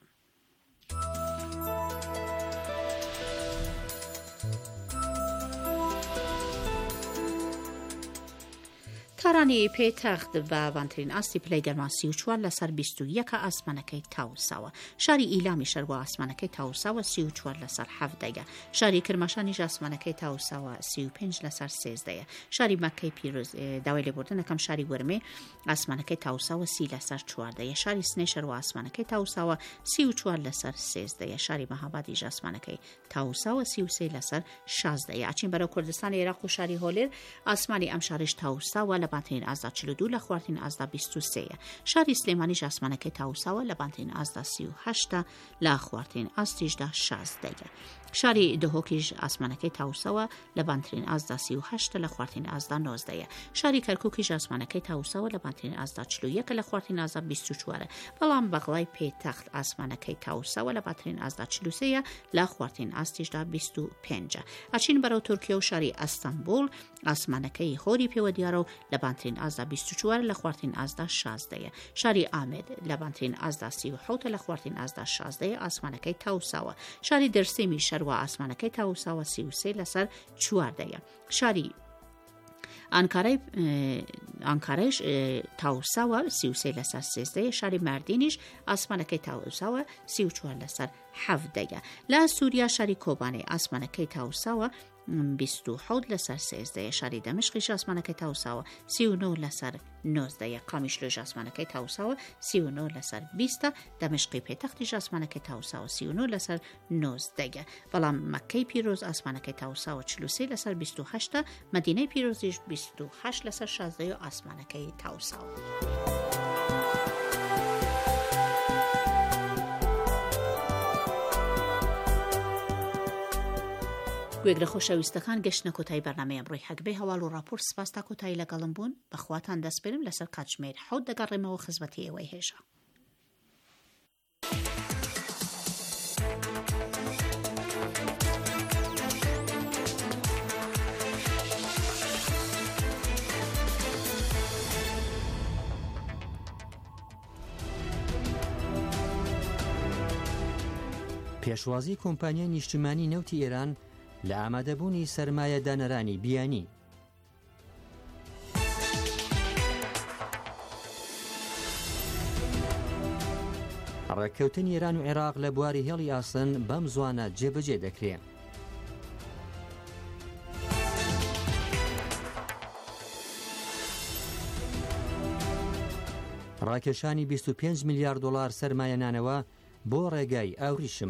تارانی پێتەخت بە بانترین ئاستی پلەی گەرما 34 لەسەر 21 ئاسمانەکەی تاوساوە. شاری ئیلامی شەربووە ئاسمانەکەی تاوساوە 34 لەسەر 7 شاری کرماشانیش ئاسمانەکەی تاوساوە 35 لەسەر 13. شاری مەکەی پیرۆز داوای لێبوردنەکەم شاری وەرمێ ئاسمانەکەی تاوساوە 30 لەسەر 14. شاری سنەی شەربووە ئاسمانەکەی تاوساوە 34 لەسەر 13. شاری مەهابادیش ئاسمانەکەی تاوساوە 33 لەسەر 16. ئاچین بەرەو کوردستانی عێراق و شاری هۆلێر ئاسمانی ئەم شاریش تاوساوە لە بانترین ئازدا 42 لە خواردین ئازدا 23. شاری سلێمانیش ئاسمانەکەی تاوساوە لە بانترین ئازدا 38 لە خواردین ئاستیشدا 16. شاری دهۆکیش ئاسمانەکەی تاوساوە لە بانترین ئازدا 38 لە خواردین ئازدا 19. شاری کەرکووکیش ئاسمانەکەی تاوساوە لە بانترین ئازدا 41 لە خواردین ئازدا 24. بەڵام بەغڵای پێتەخت ئاسمانەکەی تاوساوە لە بانترین ئازدا 43 لە خواردین ئاستیشدا 25. ئاچین بەرەو تورکیا و شاری ئەستەمبول ئاسمانەکەی هۆری پێوە دیارە و لە بانترین ئازدا 24 لە خواردین ئازدا 16. شاری ئامێد لە بانترین ئازدا 37 لە خواردین ئازدا 16 ئاسمانەکەی تاوساوە. شاری دەرسێمی شەروا ئاسمانەکەی تاوساوە 33 لەسەر 14. شاری ئەنکارەش تاوساوە 33 لەسەر 13. شاری مەردینیش ئاسمانەکەی تاوساوە 34 لەسەر 17. لە سووریا شاری کۆبانێ ئاسمانەکەی تاوساوە 27 لەسەر 13. شاری دەمشقیش ئاسمانەکەی تاوساوە 39 لەسەر 19. قامیشلۆژ ئاسمانەکەی تاوساوە 39 لەسەر 20. دەمشقی پێتەختیش ئاسمانەکەی تاوساوە 39 لەسەر 19. بەڵام مەکەی پیرۆز ئاسمانەکەی تاوساوە 43 لەسەر 28. مەدینەی پیرۆزیش 28 لەسەر 16 و ئاسمانەکەی تاوساوە. گوێگرە خۆشەویستەکان گەشتنە کۆتایی بەرنامەیە ئەمڕۆی هەگبێ هەواڵ و راپۆرت سپاس تا کۆتایی لەگەڵم بوون. بەخواتان دەسپێرم لەسەر کاتژمێر 7 دەگەڕێمەوە خزمەتی ئێوەی هێژە. پێشوازی کۆمپانیای نیشتیمانی نەوتی ئێران لە ئامادەبوونی سەرمایە دانەرانی بیانی. ڕێککەوتنی ئێران و عێراق لە بواری هێڵی ئاسن بەم زوانە جێبەجێ دەکرێت. ڕاکێشانی 25 میلیارد دلار سەرمایە نانەوە بۆ ڕێگای ئاوریشم.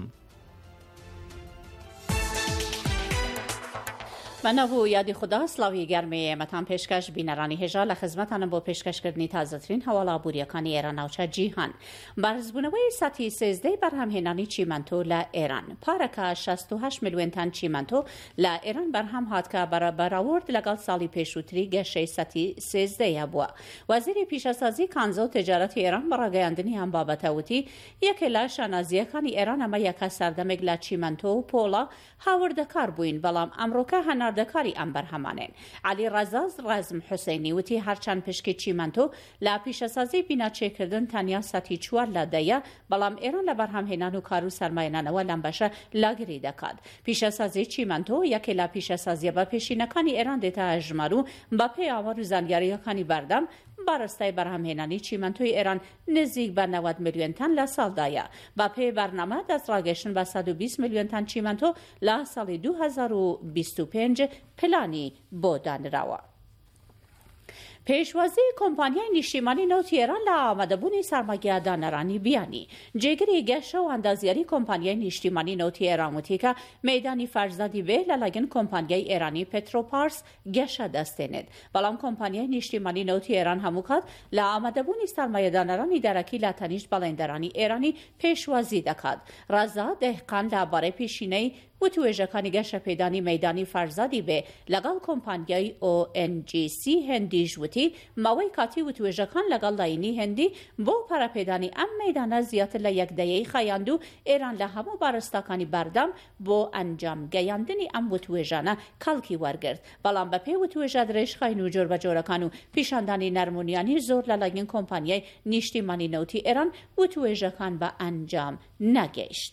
بەنەبوو یادی خوددا سلاوی گەرمێ ئێمەتان پێشکەش بینەرانی هێژا لە خزمەتانم بۆ پێشکەشکردنی تازەترین هەواڵە بوریەکانی ئێران ناوچە جیهان. بارزبوونەوەی سەتی 13 بەرهەمهێنانی چیمەنتۆ لە ئێران. پارەکە 68 میلیۆن تان چیمەنتۆ لە ئێران بەرهەم هاتکە بەراورد لەگەڵ ساڵی پێشووتری گەشەی سەتی 13 بووە. وەزیری پیشەسازی کانزە و تجارەتی ئێران بەڕاگەیاندنی ئەم بابەتە وتی یەکێ لە شانازیەکانی ئێران ئەمە یەکە سەردەمێک لە چیمەنتۆ و پۆڵە هاوردەکار بووین، بەڵام ئەمڕۆکە هەناردەکاری ئەم بەرهەمانێن. علی ڕەزاز ڕازم حوسێنی وتی هەرچەند پشکی چیمەنتۆ لە پیشەسازی بیناچێکردن تەنیا سەتی 4 لە دەیە، بەڵام ئێران لە بەرهەمهێنان و کار و سەرمایەنانەوە لەم بەشە لاگری دەکات. پیشەسازی چیمەنتۆ یەکێ لە پیشەسازیە بە پێشینەکانی ئێران دێتە هەژمار و بەپێی ئاوار و زانیاریەکانی بەردەم بارستای بەرهەمهێنانی چیمەنتۆی ئێران نزیک بە 90 میلیۆن تان لە ساڵدایە. بەپێی بەرنامە دەستڕاگەشتن بە 120 میلیۆن تان چیمەنتۆ لە ساڵی 2025 پلانی بۆ دانراوە. پێشوازی کۆمپانیای نیشتیمانی نەوتی ئێران لە ئامادەبوونی سەرمایه‌دانەرانی بیانی. جێگری گەشە و ئەندازیاری کۆمپانیای نیشتیمانی نەوتی ئێران وتی کە مەیدانی فەرزادی بێ لەلایەن کۆمپانیای ئێرانی پێترۆپارس گەشە دەستێنێت. بەڵام کۆمپانیای نیشتیمانی نەوتی ئێران هەموو کات لە ئامادەبوونی سەرمایه‌دانەرانی دەرەکی لە تەنیشت بەڵێندەرانی ئێرانی پێشوازی دەکات. ڕەزا دەهقان لەبارەی پێشینەی وتوێژەکانی گەشە پێدانی مەیدانی فەرزادی بێ لەگەڵ کۆمپانیای ONGC هێندیش وتی ماوەی کاتی وتوێژەکان لەگەڵ لاینی هێندی بۆ پەرەپێدانی ئەم مەیدانە زیاتر لە یەکدەیەی خایاند و ئێران لە هەموو بارستاکانی بەردەم بۆ ئەنجام گەیاندنی ئەم وتوێژانە کەڵکی وەرگرت. بەڵام بەپێی وتوێژە درێژخاین و جۆربەجۆرەکان و پیشاندانی نەرمونیانی زۆر لەلایەن کۆمپانیای نیشتیمانی نەوتی ئێران وتوێژەکان بە ئەنجام نەگەیشت.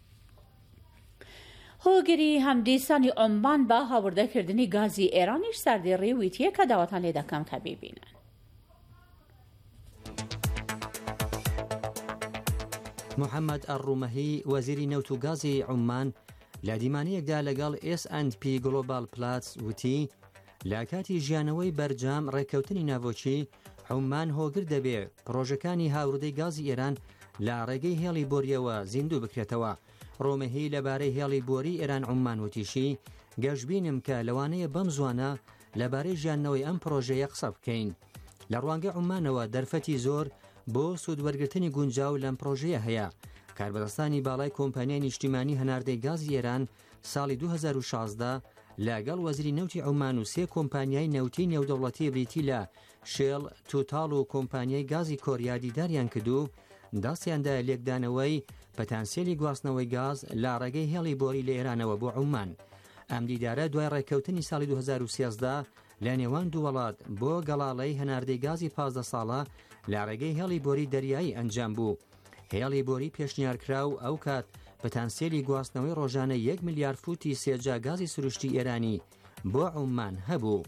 هۆگری هەمدیسانی عمان بە هاوردەکردنی گازی ئێرانیش سەردێڕی ویتیە کە داواتان لێ دەکەم کە بیبینن. محەممەد ئەڕوومەهی وەزیری نەوت و گازی عومان لە دیمانەیەکدا لەگەڵ S&P گلۆبال پلاتس وتی لە کاتی ژیانەوەی بەرجام ڕێککەوتنی ناوۆچی عومان هۆگر دەبێ پرۆژەکانی هاوردەی گازی ئێران لە ڕێگەی هێڵی بۆریەوە زیندوو بکرێتەوە. ڕۆمەهی لەبارەی هێڵی بۆری ئێران عومان وتیشی گەشتبینم کە لەوانەیە بەم زوانە لەبارەی ژیانەوەی ئەم پرۆژەیە قسە بکەین. لە ڕوانگەی عومانەوە دەرفەتی زۆر بۆ سوودوەرگرتنی گونجاو لەم پرۆژەیە هەیە. کاربەدەستانی باڵای کۆمپانیای نیشتیمانی هەناردەی گازی ئێران ساڵی 2016 لەگەڵ وەزیری نەوتی عومان و سێ کۆمپانیای نەوتی نێودەوڵەتی بریتی لە شێڵ، توتاڵ و کۆمپانیای گازی کۆریا دیداریان کردو داستیاندا لێکدانەوەی پەتانسیێلی گواستنەوەی گاز لە ڕێگەی هێڵی بۆری لە ئێرانەوە بۆ عومان. ئەم دیدارە دوای ڕێککەوتنی ساڵی 2013 لە نێوان دوو وڵات بۆ گەڵاڵەی هەناردەی گازی 15 ساڵە لە ڕێگەی هێڵی بۆری دەریایی ئەنجام بوو. هێڵی بۆری پێشنیارکرا و ئەو کات پەتانسیێلی گواستنەوەی ڕۆژانە 1 میلیارد فوتی سێجا گازی سروشتی ئێرانی بۆ عومان هەبوو.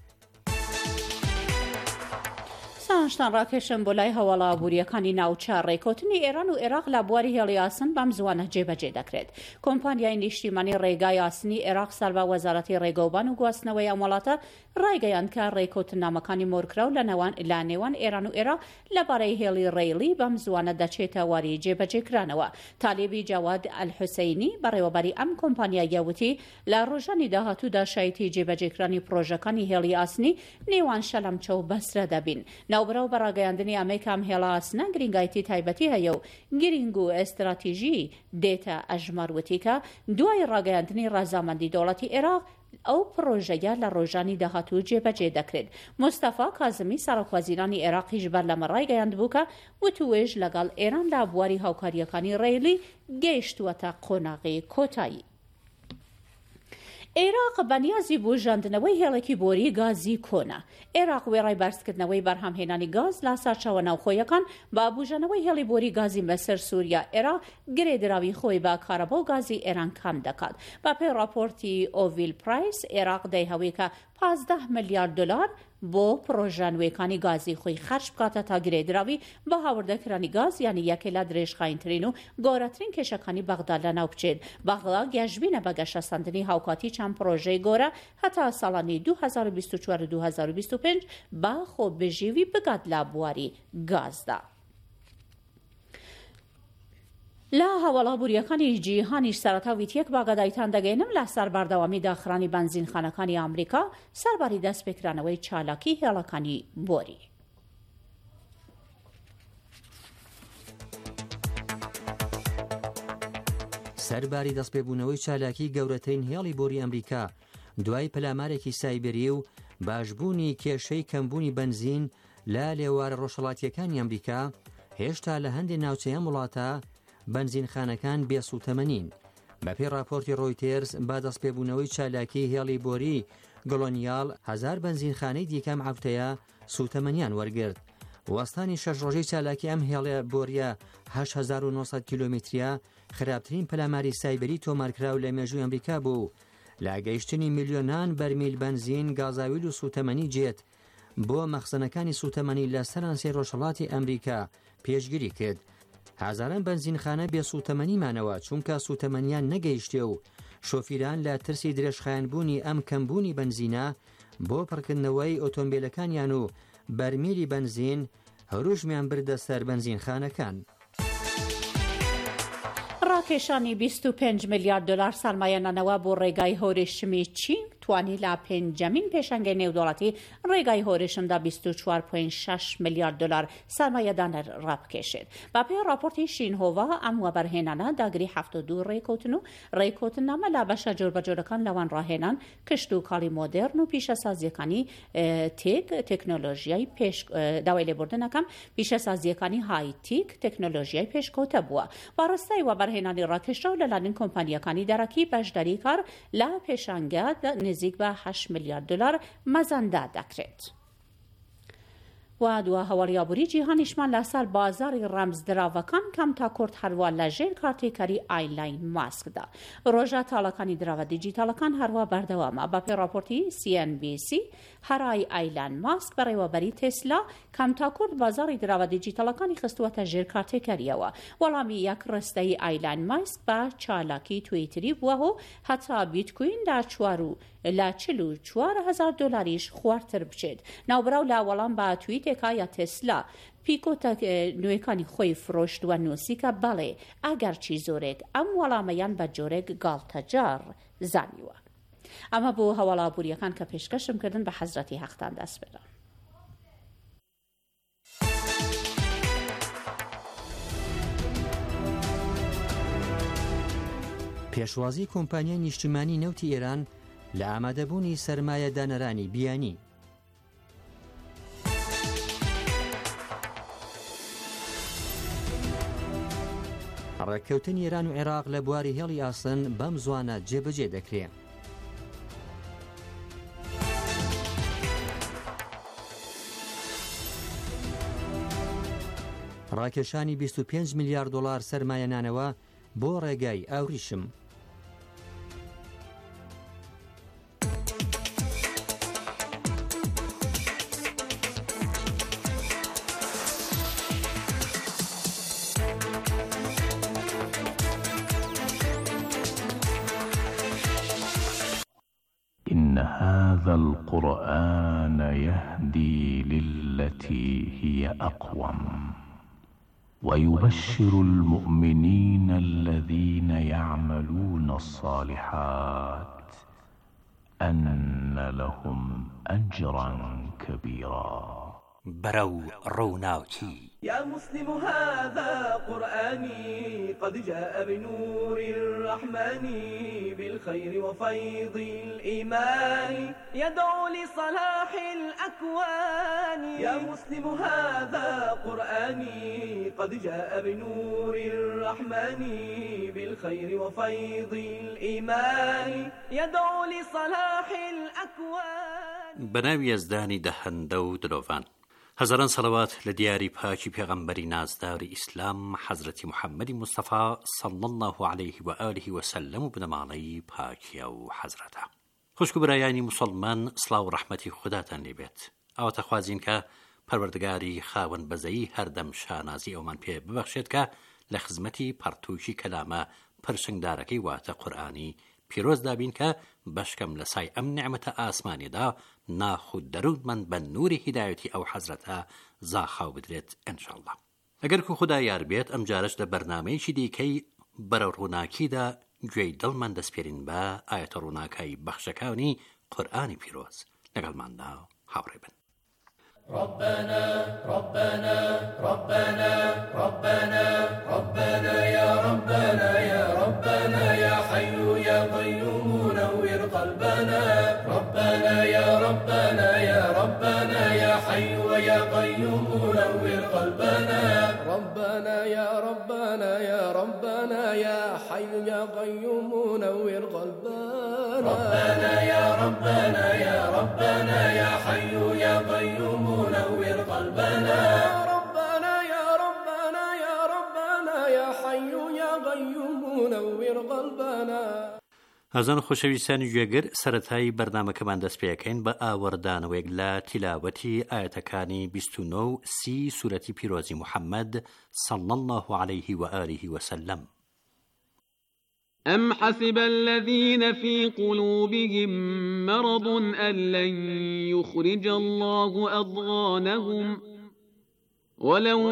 سانشتان ڕاکێشن بۆ لای هەواڵە ئابوووریەکانی ناوچە ڕێککەوتنی ئێران و عێراق لە بواری هێڵی ئاسن بەم زوانە جێبەجێ دەکرێت. کۆمپانیای نیشتیمانی ڕێگای ئاسنی عێراق سەربا وەزارەتی ڕێگەوبان و گواستنەوەی ئەم وڵاتە ڕایگەیاند کە ڕێککەوتنامەکانی مۆرکراو لە نێوان ئێران و عێراق لەبارەی هێڵی ڕێیڵی بەم زوانە دەچێتە واری جێبەجێکرانەوە. تالیبی جاواد ئەلحوسەینی بەڕێوەبەری ئەم کۆمپانیایە وتی لە ڕۆژانی داهاتوودا شایەتی جێبەجێکرانی پرۆژەکانی هێڵی ئاسنی نێوان شەلەمچە و بەسرە دەبین. ناوبراو بەڕاگەیاندنی ئەمریکام هێڵە ئاسنە گرنگایەتی تایبەتی هەیە و گرنگ و ئەستراتیژی دێتە ئەژمارەوەتی کە دوای ڕاگەیاندنی ڕەزامەندی دەوڵەتی عێراق ئەو پرۆژەیە لە ڕۆژانی داهاتوو جێبەجێ دەکرێت. مستەفا کازمی سەرۆکوەزیرانی عێراقیش بەر لەمە ڕایگەیاند بوو کە وتوێژ لەگەڵ ئێران لە بواری هاوکاریەکانی ڕێیلی گەیشتووەتە قۆناغی کۆتایی. عێراق بەنیازی بوژاندنەوەی هێڵێکی بۆری گازی کۆنا. عێراق وێڕای بەرزکردنەوەی بەرهەمهێنانی گاز لە سەرچاوە ناوخۆیەکان با بوژانەوەی هێڵی بۆری گازی بەسەر سووریا عێراق گرێدراوی خۆی بە کارەبا و گازی ئێران کام دەکات. با پێی راپۆرتی ئۆڤیل پرایس عێراق دەیهەوێت کە 15 میلیارد دلار بۆ پرۆژانوێکانی گازی خۆی خەرج بکاتە تا گرێدراوی بە هاوردەکرانی گاز یعنی یەکێ لە درێژخاینترین و گۆرەترین کێشەکانی بەغدا لەناو بچێت. بەغدا گەشتبینە بە گەشەسەندنی هاوکاتی چەند پرۆژەی گۆرە هەتا ساڵانی 2024 و 2025 با خۆبژێوی بگات لە بواری گازدا. لە هەواڵابووریەکانی جیهانیش سەرەتا ویتیەک باگادایتان دەگەینم لە سەر بەردەوامی داخرانی بەنزینخانەکانی ئەمریکا سەرباری دەستپێکرانەوەی چالاکی هێڵەکانی بۆری. سەرباری دەستپێبوونەوەی چالاکی گەورەترین هێڵی بۆری ئەمریکا دوای پەلامارێکی سایبەری و باشبوونی کێشەی کەمبوونی بەنزین لە لێوارە ڕۆژهەڵاتیەکانی ئەمریکا هێشتا لە هەندێک ناوچەیە وڵاتە بەنزینخانەکان بێسوتەمەنین. بەپێی راپۆرتی ڕۆیتێرز با دەستپێبوونەوەی چالاکی هێڵی بۆری گڵۆنیال 1000 بەنزینخانەی دیکەم هەفتەیە سوتەمەنیان وەرگرت. وەستانی 6 ڕۆژەی چالاکی ئەم هێڵە بۆریە 8900 کیلۆمتریە خراپترین پەلاماری سایبەری تۆمارکراو لە مێژووی ئەمریکا بوو. لا گەیشتنی میلیۆنان بەرمیل بەنزین گازاویل و سوتەمەنی جێت بۆ مەخزنەکانی سوتەمەنی لە سەرانسەی ڕۆژهەڵاتی ئەمریکا پێشگیری کرد. هزاران بەنزینخانە بێسوتەمەنیمانەوە چونکە سوتەمەنیان نەگەیشتێ و شۆفیران لە ترسی درێژخایەنبوونی ئەم کەمبوونی بەنزینە بۆ پڕکردنەوەی ئۆتۆمبیلەکانیان و بەرمیلی بنزین هەروژمیان بردە سەر بنزینخانەکان. ڕاکێشانی 25 میلیارد دلار سەرمایەدانەوە بۆ ڕێگای هۆرشمی چین توانی لا پێنجەمین پێشەنگی نێودوڵەتی ڕێگای هۆرشمدا 24.6 میلیارد دلار سەرمایەدانە ڕابکێشێت. با پێی راپۆرتی شینهۆڤا ئەم وەبەرهێنانە داگری 72 ڕێکەوتن و ڕێکەوتنامە لا بەشە جۆربەجۆرەکان لەوان ڕاهێنان کشت و کاڵی مۆدێرن و پیشەسازیەکانی تێکنۆلۆژیای داوای لێبوردنەکەم پیشەسازیەکانی هایتیک تەکنۆلۆژیای پێشکەوتە بووە. باڕستای وەبەرهێنانی ڕاکێشرا و لەلایەن کۆمپانیەکانی دەرەکی بەشداری کار لە پێشانگە نزیک بە 8 میلیارد دلار مەزەندا دەکرێت. و دووە هەوڵیابووری جیهانیشمان لەسەر بازاری ڕەمزدراوەکان کەم تا کورت هەروە لەژێر کارتێکەری ئایلاین ماسکدا. ڕۆژە تاڵەکانی دراوە دیجیتالەکان هەروە بەردەوامە. بە پێی راپۆرتی CNBC هەرای ئایلان ماسک بەڕێوەبەری تێسلا کەم تا کورت بازاری دراوە دیجیتالەکانی خستووەتە ژێر کارتێکەریەوە. وەڵامی یەک ڕستەی ئایلان ماسک بە چالاکی تویتری بووە و هەتا بیتکوین لە 44,000 دلاریش خوارتر بچێت. ناوبراو لە وەڵام بە تویتێکا یا تێسلا پیکۆتە نوێەکانی خۆی فرۆشتووە نووسیکە بەڵێ ئەگەرچی زۆرێک ئەم وەڵامەیان بە جۆرێک گاڵتەجار زانیوە. ئەمە بۆ هەوڵابووریەکان کە پێشکەشم کردن بە حەزرەتی هەختان دەست بێنن. پێشوازی کۆمپانیای نیشتیمانی نەوتی ئێران لە ئامادەبوونی سەرمایە دانەرانی بیانی. ڕێککەوتنی ئێران و عێراق لە بواری هێڵی ئاسن بەم زوانە جێبەجێ دەکرێت. ڕاکێشانی 25 میلیارد دلار سەرمایەدانەوە بۆ ڕێگای ئاوریشم. إن هذا القرآن يهدي للتي هي أقوم ويبشر المؤمنين الذين يعملون الصالحات أن لهم أجرا كبيرا. برو روناوكي يا مسلم هذا قرآني قد جاء بنور الرحمن بالخير وفيض الإيمان يدعو لصلاح الأكوان. يا مسلم هذا قرآني قد جاء بنور الرحمن بالخير وفيض الإيمان يدعو لصلاح الأكوان. بناوي يزداني دهندو دلوفان هزاران صلوات لدياري باكي پیغمبري نازدار إسلام حضرت محمد مصطفى صلى الله عليه وآله وسلم بنماني باكي أو حضرته. خوشكو براياني مسلمان صلاة و رحمتي خداتان لبيت او تخوازين که پروردگاری خاون بزایی هر دم شانازی او من پی ببخشید که لخزمتی پرتوشی کلامه پرشنگدارکی وات قرآنی پیروز دابین که بشکم لسای ام نعمت آسمانی دا ناخود درود من بن نور هدایتی او حضرتا زاخاو بدرێت انشاءالله. اگر که خدا یار بیت ام جارش دا برنامهی دیکی برا روناکی دا گوی دل من دسپیرین با آیت روناکی بخشکاونی قرآنی پیروز لگل من دا حوری بن. ربنا ربنا ربنا ربنا ربنا يا ربنا يا ربنا يا حي يا قيوم نور قلبنا. ربنا يا ربنا يا ربنا يا حي يا قيوم نور قلبنا. ربنا يا ربنا يا ربنا يا حي يا قيوم نور قلبنا. ربنا يا ربنا يا ربنا يا حي يا قيوم نور قلبنا. ربنا يا ربنا يا ربنا يا حي يا قيوم نور قلبنا. هەزان خۆشەویستانی گوێگر سەرەتایی بەرنامەکەمان دەست پێەکەین بە ئاوەردانەوەیەک لە تیلاوەتی ئاەتەکانی 29 سی سورەتی پیرۆزی محەممەد صلی الله عليه وآله وسلم. أم حسب الذين في قلوبهم مرض أن لن يخرج الله أضغانهم ولو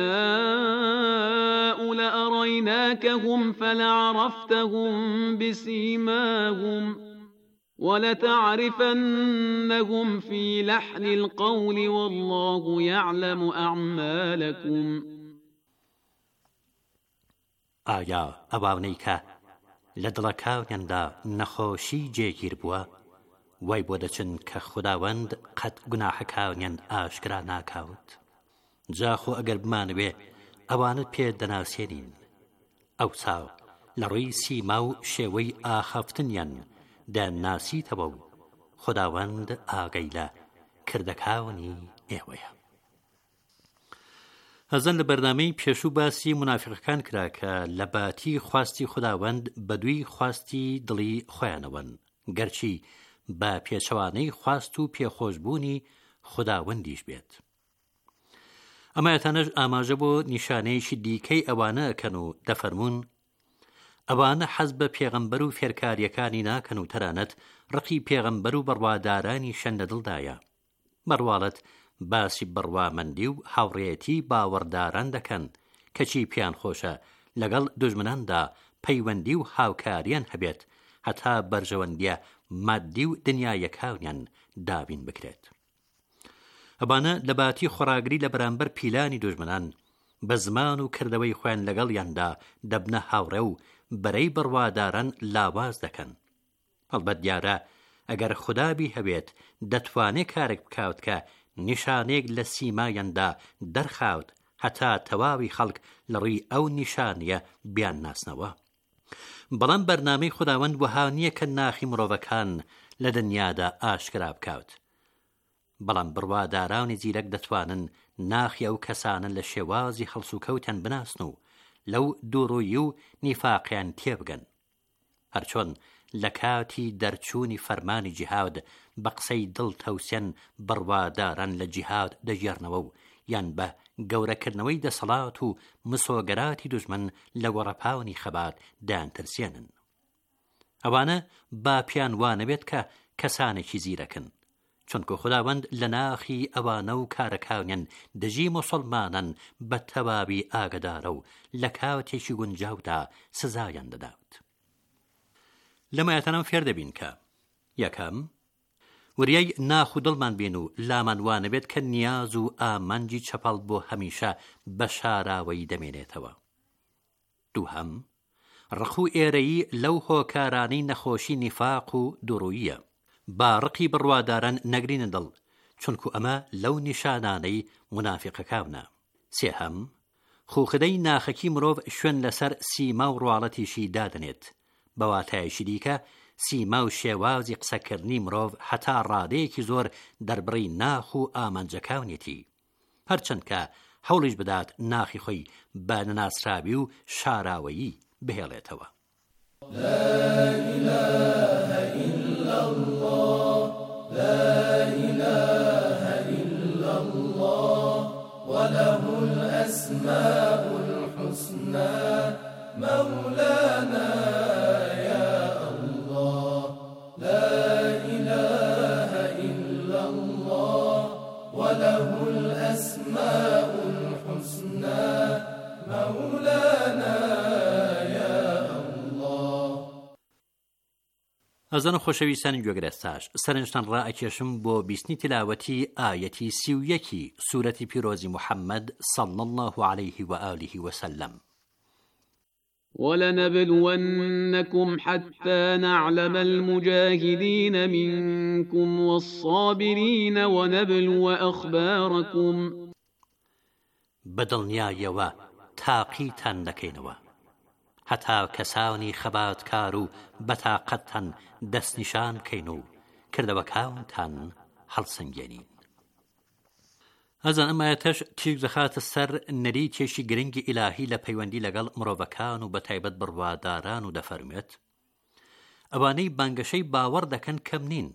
نشاء لأريناكهم فلعرفتهم بسيماهم ولتعرفنهم في لحن القول والله يعلم أعمالكم. ئایا ئەوانەی کە لە دڵەکانیاندا نەخۆشی جێگیر بووە وای بۆ دەچن کە خوداوەند قەت گوناحەکانیان ئاشکرا ناکاوت؟ جاخۆ ئەگەر بمانوێ ئەوانت پێ دەناسێنین ئەوسا لە ڕووی سیما و شێوەی ئاخەفتنیان دەناسیتەوە و خوداوەند ئاگەی لە کردەکانی ئێوەیە. هەزن لە بەرنامەی پێشوو باسی منافقەکان کرا کە لە باتی خواستی خوداوەند بەدووی خواستی دڵی خۆیانەوەن گەرچی بە پێچەوانەی خواست و پێخۆشبوونی خوداوەندیش بێت. ئەمایەتانەش ئاماژە بۆ نیشانەیەکی دیکەی ئەوانە ئەکەن و دەفەرمونون ئەوانە حەز بە پێغەمبەر و فێرکاریەکانی ناکەن و تەرانەت ڕقی پێغەمبەر و بڕوادارانی شەن لە دڵدایە. بەڕواڵەت باسی بڕوامەندی و هاوڕێتی باوەڕداران دەکەن کەچی پیان خۆشە لەگەڵ دوژمناندا پەیوەندی و هاوکاریان هەبێت هەتا بەرژەوەندیە مادی و دنیایەکانیان دابین بکرێت. ئەبانە لە باتی خۆراگری لە بەرامبەر پیلانی دوژمنان بە زمان و کردەوەی خۆیان لەگەڵیاندا دەبنە هاوڕێ و بەرەی بڕواداران لاواز دەکەن. هەڵبەت دیارە ئەگەر خودابی هەبێت دەتوانێت کارێک بکاوت کە نیشانێک لە سیمایاندا دەرخاوت هەتا تەواوی خەڵک لە ڕووی ئەو نیشانیە بیان ناسنەوە. بەڵام بەرنامەی خوداوەند وەها نییە کە ناخی مرۆڤەکان لە دنیادا ئاشکرا بکاوت. بەڵام بڕوادارانی زیرەک دەتوانن ناخی ئەو کەسانە لە شێوازی هەڵس و کەوتیان بناسن و لەو دووڕووی و نیفاقیان تێبگەن. هەرچۆن لە کاتی دەرچوونی فەرمانی جیهاد بە قسەی دڵ تەوسێن بڕواداران لە جیهاد دەژێرنەوە و یان بە گەورەکردنەوەی دەسەڵات و مسۆگەراتی دوژمن لە گۆڕەپاونی خەبات دایانترسێنن. ئەوانە با پیان وانەبێت کە کەسانێکی زیرەکن چونکە خوداوەند لە ناخی ئەوانە و کارەکانیان دژی موسڵمانان بە تەواوی ئاگدارە و لە کاتێکی گونجاودا سزایان دەدات. لەمایەتەنەوە فێر دەبین کە یەکەم وریای ناخ و دڵمان بین و لامانوانە بێت کە نیاز و ئامانجی چەپەڵ بۆ هەمیشە بە شاراوەی دەمێنێتەوە. دووهەم ڕق و ئێرەیی لەو هۆکارانەی نەخۆشی نیفاق و دوڕوویە باڕقی بڕواداران نەگرینە دڵ چونکو ئەمە لەو نیشانانەی منافقەکانە. سێهەم خوخدەی ناخەکی مرۆڤ شوێن لەسەر سیما و ڕواڵەتیشی دادنێت بەواتایشی دیکە سیما و شێوازی قسەکردنی مرۆڤ هەتا ڕادەیەکی زۆر دەربڕی ناخ و ئامانجەکانێتی هەرچەند کە هەوڵیش بدات ناخی خۆی بە نەناسراوی و شاراوەیی بهێڵێتەوە. لا إله إلا الله لا إله إلا الله وله الأسماء الحسنى مولانا يا الله لا إله إلا الله وله الأسماء الحسنى مولانا ئەزان خۆشەویستانی گوێگرەستاش سەرنجتان ڕائەکێشم بۆ بیستنی تلاوەتی ئایەتی 31 سورەتی پیرۆزی محەممەد صلی الله عليه وآله وسلم. ولنبلونكم حتى نعلم المجاهدين منكم والصابرين ونبلو أخباركم. بەدڵنیایەوە تاقیتان دەکەینەوە هەتا کەسانی خەباتکار و بەتاقەتتان دەستنیشان بکەین و کردەوەکانتان هەڵسەنگێنین. ئەزان ئەمایەتەش تیک دەخاتە سەر نەریتێکی گرنگی ئیلاهی لە پەیوەندی لەگەڵ مرۆڤەکان و بەتایبەت بڕواداران و دەفەرمێت ئەوانەی بانگەشەی باوەڕ دەکەن کەم نین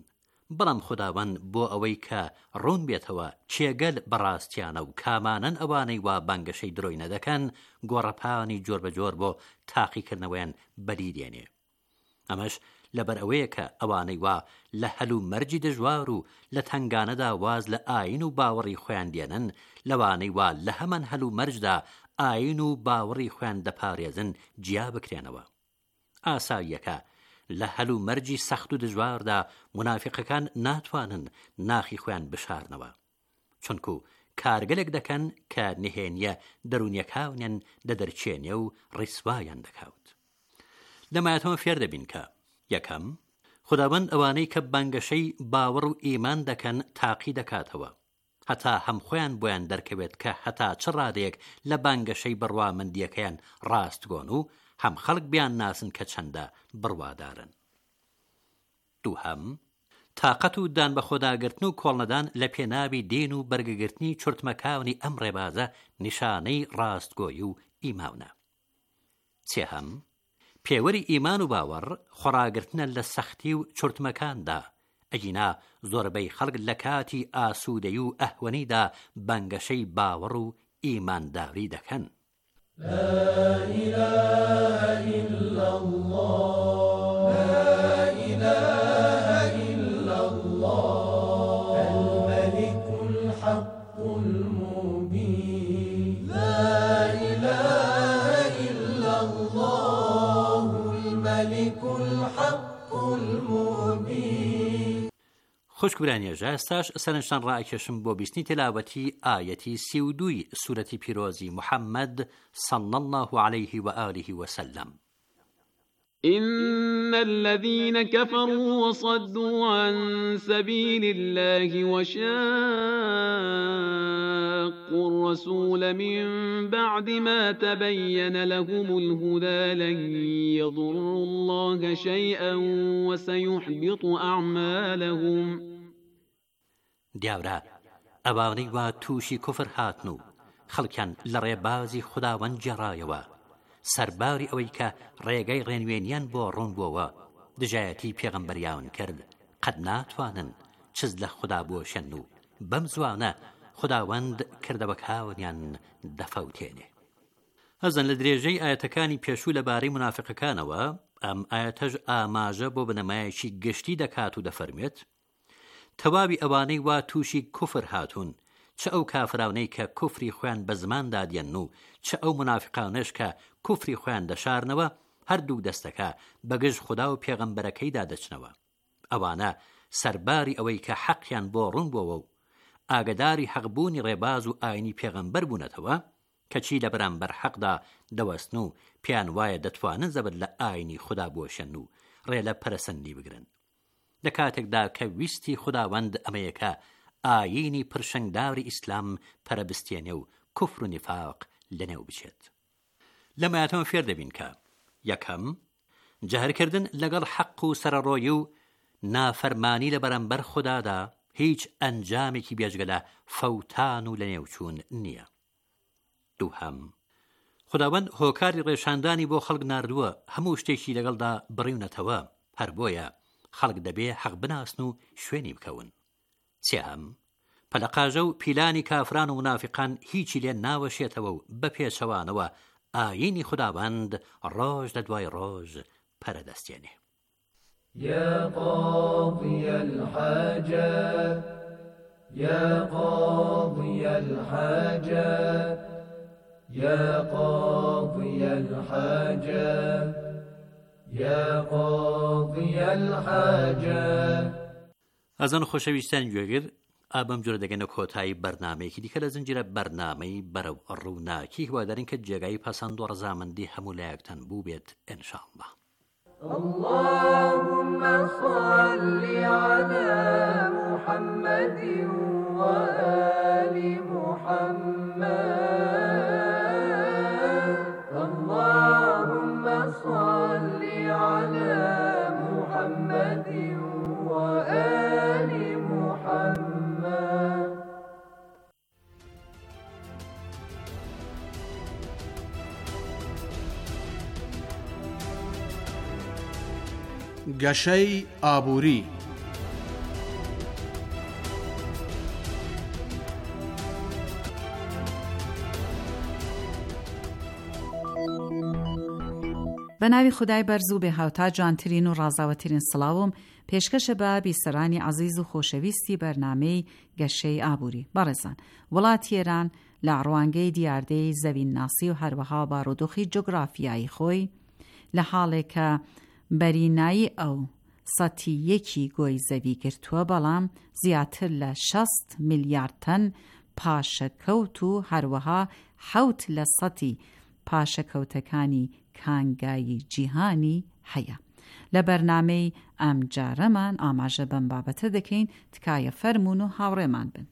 بەڵام خوداوەند بۆ ئەوەی کە ڕوون بێتەوە چێگەل بەڕاستیانە و کامانن ئەوانەی وا بانگەشەی درۆی نەدەکەن گۆڕەپانی جۆر بەجۆر بۆ تاقیکردنەوەیان بەدیدێنێ. ئەمەش لەبەر ئەوەیە کە ئەوانەی وا لە هەلو مەرجی دژوار و لە تنگانەدا واز لە ئاین و باوەڕی خۆیان دێنن، لەوانەی وا لە هەمان هەلو مەرجدا ئاین و باوەڕی خۆیان دەپارێزن جیا بکرێنەوە. ئاساییەکە لە هەلو مەرجی سەخت و دژواردا منافقەکان ناتوانن ناخی خۆیان بشارنەوە، چونکو کارگەلێک دەکەن کە نهێنیە دەرونیەکاونیان دەدەرچێنێ و ڕیسوایان دەکاوت. لەمایەتەوە فێر دەبین کە یەکەم، خوداوەند ئەوانەی کە بانگەشەی باوەڕ و ئیمان دەکەن تاقی دەکاتەوە، هەتا هەم خۆیان بۆیان دەرکەوێت کە هەتا چ ڕادەیەک لە بانگەشەی بڕوامەندیەکەیان ڕاستگۆن و هەم خەڵک بیان ناسن کە چەندە بڕوادارن. دووهەم، تاقەت و دان بە خۆداگرتن و کۆڵنەدان لە پێناوی دین و بەرگەگرتنی چورتمەکاونی ئەم ڕێبازە نیشانەی ڕاستگۆی و ئیماونە. سێهەم، پێوەری ئیمان و باوەڕ خۆڕاگرتنە لە سەختی و چورتمەکاندا، ئەگینا زۆربەی خەڵک لە کاتی ئاسوودەی و ئەهوەنیدا بانگەشەی باوەڕ و ئیمانداری دەکەن. لا إله إلا الله لا إله إلا الله الملك الحق المبين لا إله إلا الله الملك الحق المبين. خوشک برانێژە، ئێستاش سەرنجتان ڕائکێشم بۆ بیستنی تلاوەتی ئایەتی 32 سورەتی پیرۆزی محەممەد صلی الله عليه وآله وسلم. إن الذين كفروا وصدوا عن سبيل الله وشاقوا الرسول من بعد ما تبين لهم الهدى لن يضروا الله شيئا وسيحبط أعمالهم. دیاورا ئەوانەی وا تووشی کوفر هاتن و خەڵکیان لە ڕێبازی خوداوەند جێڕایەوە، سەرباری ئەوەی کە ڕێگەی ڕێنوێنیان بۆ ڕوون بووەوە دژایەتی پێغەمبەریان کرد، قەت ناتوانن چز لە خوددا بۆشێن و بەم زوانە خوداوەند کردەوەکاونیان دەفەوتێنێ. هەزن لە درێژەی ئاەتەکانی پێشوو لەبارەی منافقەکانەوە، ئەم ئاەتەش ئاماژە بۆ بنەمایەکی گشتی دەکات و دەفەرمێت تەواوی ئەوانەی وا تووشی کوفر هاتوون، چه ئەو کافراونەی کە کوفری خۆیان بە زماندا دێن و چه ئەو منافقانش کە کوفری خۆیان دەشارنەوە، هەردوو دەستەکە بەگەژ خوددا و پێغەمبەرەکەیدا دەچنەوە. ئەوانە سەرباری ئەوەی کە حەقیان بۆ ڕوون بووە و ئاگداری حەقبوونی ڕێباز و ئاینی پێغەمبەر بوونەتەوە، کەچی لە بەرامبەر حەقدا دەوەستن و پێیان وایە دەتوانن زەبر لە ئاینی خوددا بۆشێن و ڕێ لە پەرەسەندی بگرن. لە کاتێکدا کە ویستی خوداوەند ئەمەیەکە ئاینی پرشنگداری ئیسلام پەرەبستێنێ و کوفر و نیفاق لەنێو بچێت. لەمایەتەوە فێر دەبین کە یەکەم، جەهرکردن لەگەڵ حەق و سەرڕۆیی و نافەرمانی لە بەرامبەر خوددادا هیچ ئەنجامێکی بێجگە لە فەوتان و لەنێوچوون نییە. دووهەم، خوداوەند هۆکاری ڕێشاندانی بۆ خەڵک ناردووە هەموو شتێکی لەگەڵدا بڕیونەتەوە، هەر بۆیە خەڵک دەبێ حەق بناسن و شوێنی بکەون. سێهەم، پەلەقاژە و پیلانی کافران و منافقان هیچی لێ ناوەشێتەوە و بە پێچەوانەوە ئاینی خوداوەند ڕۆژ لە دوای ڕۆژ پەرەدەستێنێ. يا قاضي الحاجات يا قاضي الحاجات يا قاضي الحاجات يا قاضي الحاجات. ئەزان خۆشەویستان گوێگر، ئابەم جۆرە دەگەنە کۆتایی بەرنامەیەکی دیکە لە زنجیرە بەرنامەی بەرەو ڕووناکی هیوادارین کە جێگای پەسەند و ڕەزامەندی هەموو لایەکتان بوو بێت ئینشاءالله. اللهم صل على محمد وآل محمد اللهم صل على محمد وآل محمد. گەشەی ئابووری بە ناوی خودای بەرزوو بێ هاوتا جوانترین و ڕازاوەترین سڵاوم پێشکەشە بە بیسەرانی عەزیز و خۆشەویستی بەرنامەی گەشەی ئابووری. بەڕێزان، وڵاتی ئێران لە ڕوانگەی دیاردەی زەوینناسی و هەروەها بارودۆخی جۆگرافیایی خۆی لە حاڵێکە بەرینایی ئەو سەتی یەکی گۆی زەوی گرتووە، بەڵام زیاتر لە 60 میلیارد تەن پاشەکەوت و هەروەها 7% پاشەکەوتەکانی کانگایی جیهانی هەیە. لە بەرنامەی ئەم جارەمان ئاماژە بەم بابەتە دەکەین، تکایە فەرموون و هاوڕێمان بن.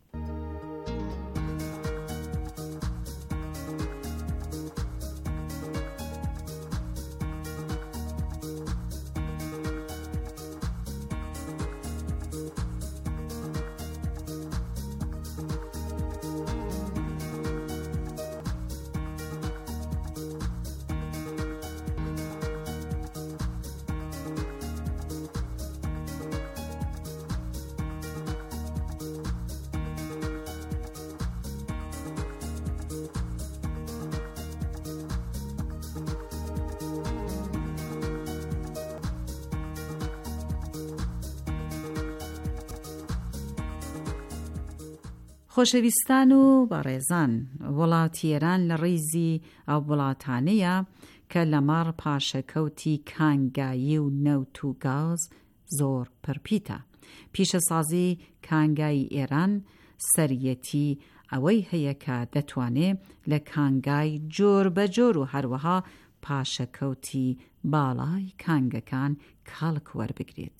خۆشەویستان و بەڕێزان، وڵاتی ئێران لە ڕیزی ئەو وڵاتانەیە کە لەمەڕ پاشەکەوتی کانگایی و نەوت و گاز زۆر پرپیتە. پیشەسازی کانگایی ئێران سەریەتی ئەوەی هەیە کە دەتوانێت لە کانگای جۆر بە جۆر و هەروەها پاشەکەوتی باڵای کانگەکان کاڵک وەربگرێت.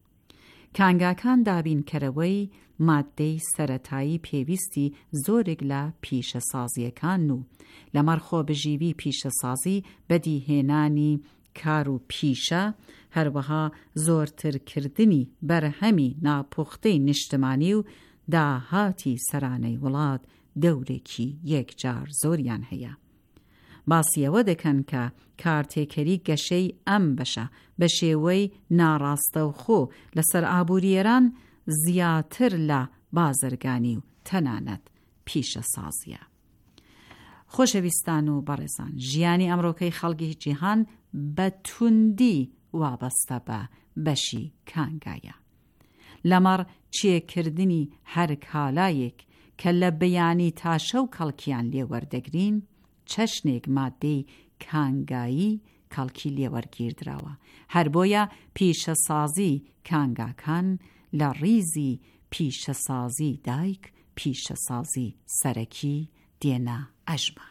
کانگاکان دابینکەرەوەی مادەی سەرەتایی پێویستی زۆرێک لە پیشەسازیەکان و لەمەڕ خۆبژیوی پیشەسازی بەدیهێنانی کار و پیشە، هەروەها زۆرترکردنی بەرهەمی ناپوختەی نیشتمانی و داهاتی سەرانەی وڵات دەورێکی یەکجار زۆریان هەیە. باسیەوە دەکەن کە کارتێکەری گەشەی ئەم بەشە بە شێوەی ناڕاستە و خۆ لەسەر ئابووری ئێران زیاتر لە بازرگانی و تەنانەت پیشەسازیە. خۆشەویستان و بەڕێزان، ژیانی ئەمڕۆکەی خەڵکی جیهان بە توندی وابەستە بە بەشی کانگایە. لەمەڕ چێکردنی هەر کالایەک کە لە بەیانی تاشە و کەڵکیان لێوەردەگرین چەشنێک مادەی کانگایی کەڵکی لێوەرگیردراوە. هەر بۆیە پیشەسازی کانگاکان لە ڕیزی پیشەسازی دایک، پیشەسازی سەرەکی دێنە ئەژمار.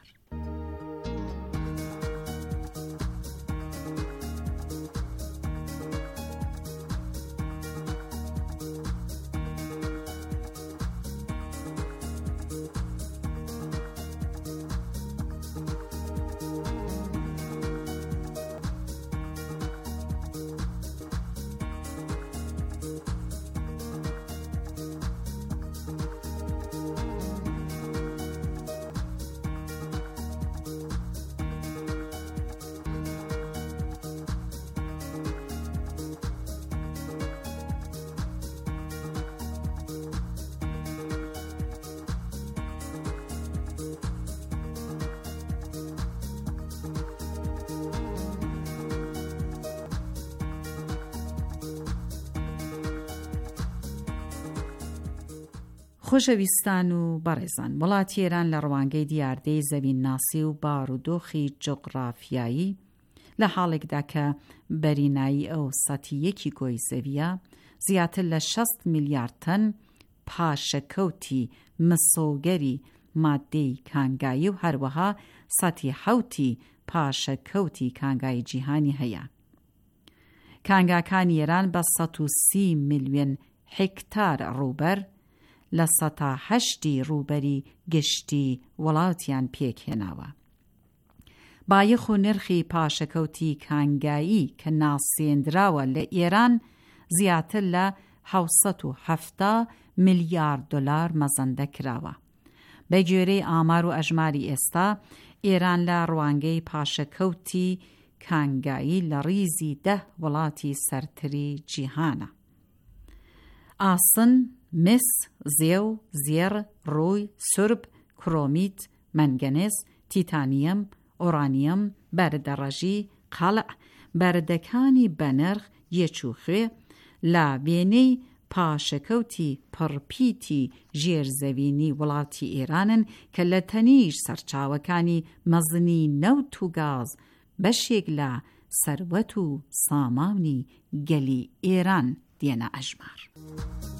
خۆشەویستان و بەڕێزان، وڵاتی ئێران لە ڕوانگەی دیاردەی زەوینناسی و بارودۆخی جۆگرافیایی لە حاڵێکدا کە بەرینایی ئەو سەتی یەکی گۆی زەویە زیاتر لە 60 میلیارد تەن پاشەکەوتی مسۆگەری مادەی کانگایی و هەروەها سەتی 7 پاشەکەوتی کانگایی جیهانی هەیە. کانگاکانی ئێران بە 130 میلیۆن هێکتار ڕووبەر لە 108 ڕووبەری گشتی وڵاتیان پێکهێناوە. بایەخ و نرخی پاشەکەوتی کانگایی کە ناسێندراوە لە ئێران زیاتر لە 770 میلیارد دلار مەزەندە کراوە. بە گوێرەی ئامار و ئەژماری ئێستا ئێران لە ڕوانگەی پاشەکەوتی کانگایی لە ڕیزی 10 وڵاتی سەرتری جیهانە: ئاسن، مس، زێو، زێر، ڕووی، سورب، کرومیت، منگەنێز، تیتانیم، ئۆرانیم، بەردەڕەژی، قەڵع، بەردەکانی بەنرخ یەچوخێ لە وێنەی پاشەکەوتی پڕپیتی ژێرزەوینی وڵاتی ئێرانن کە لە تەنیش سەرچاوەکانی مەزنی نەوت و گاز بەشێک لە سەروەت و سامانی گەلی ئێران دێنە ئەژمار.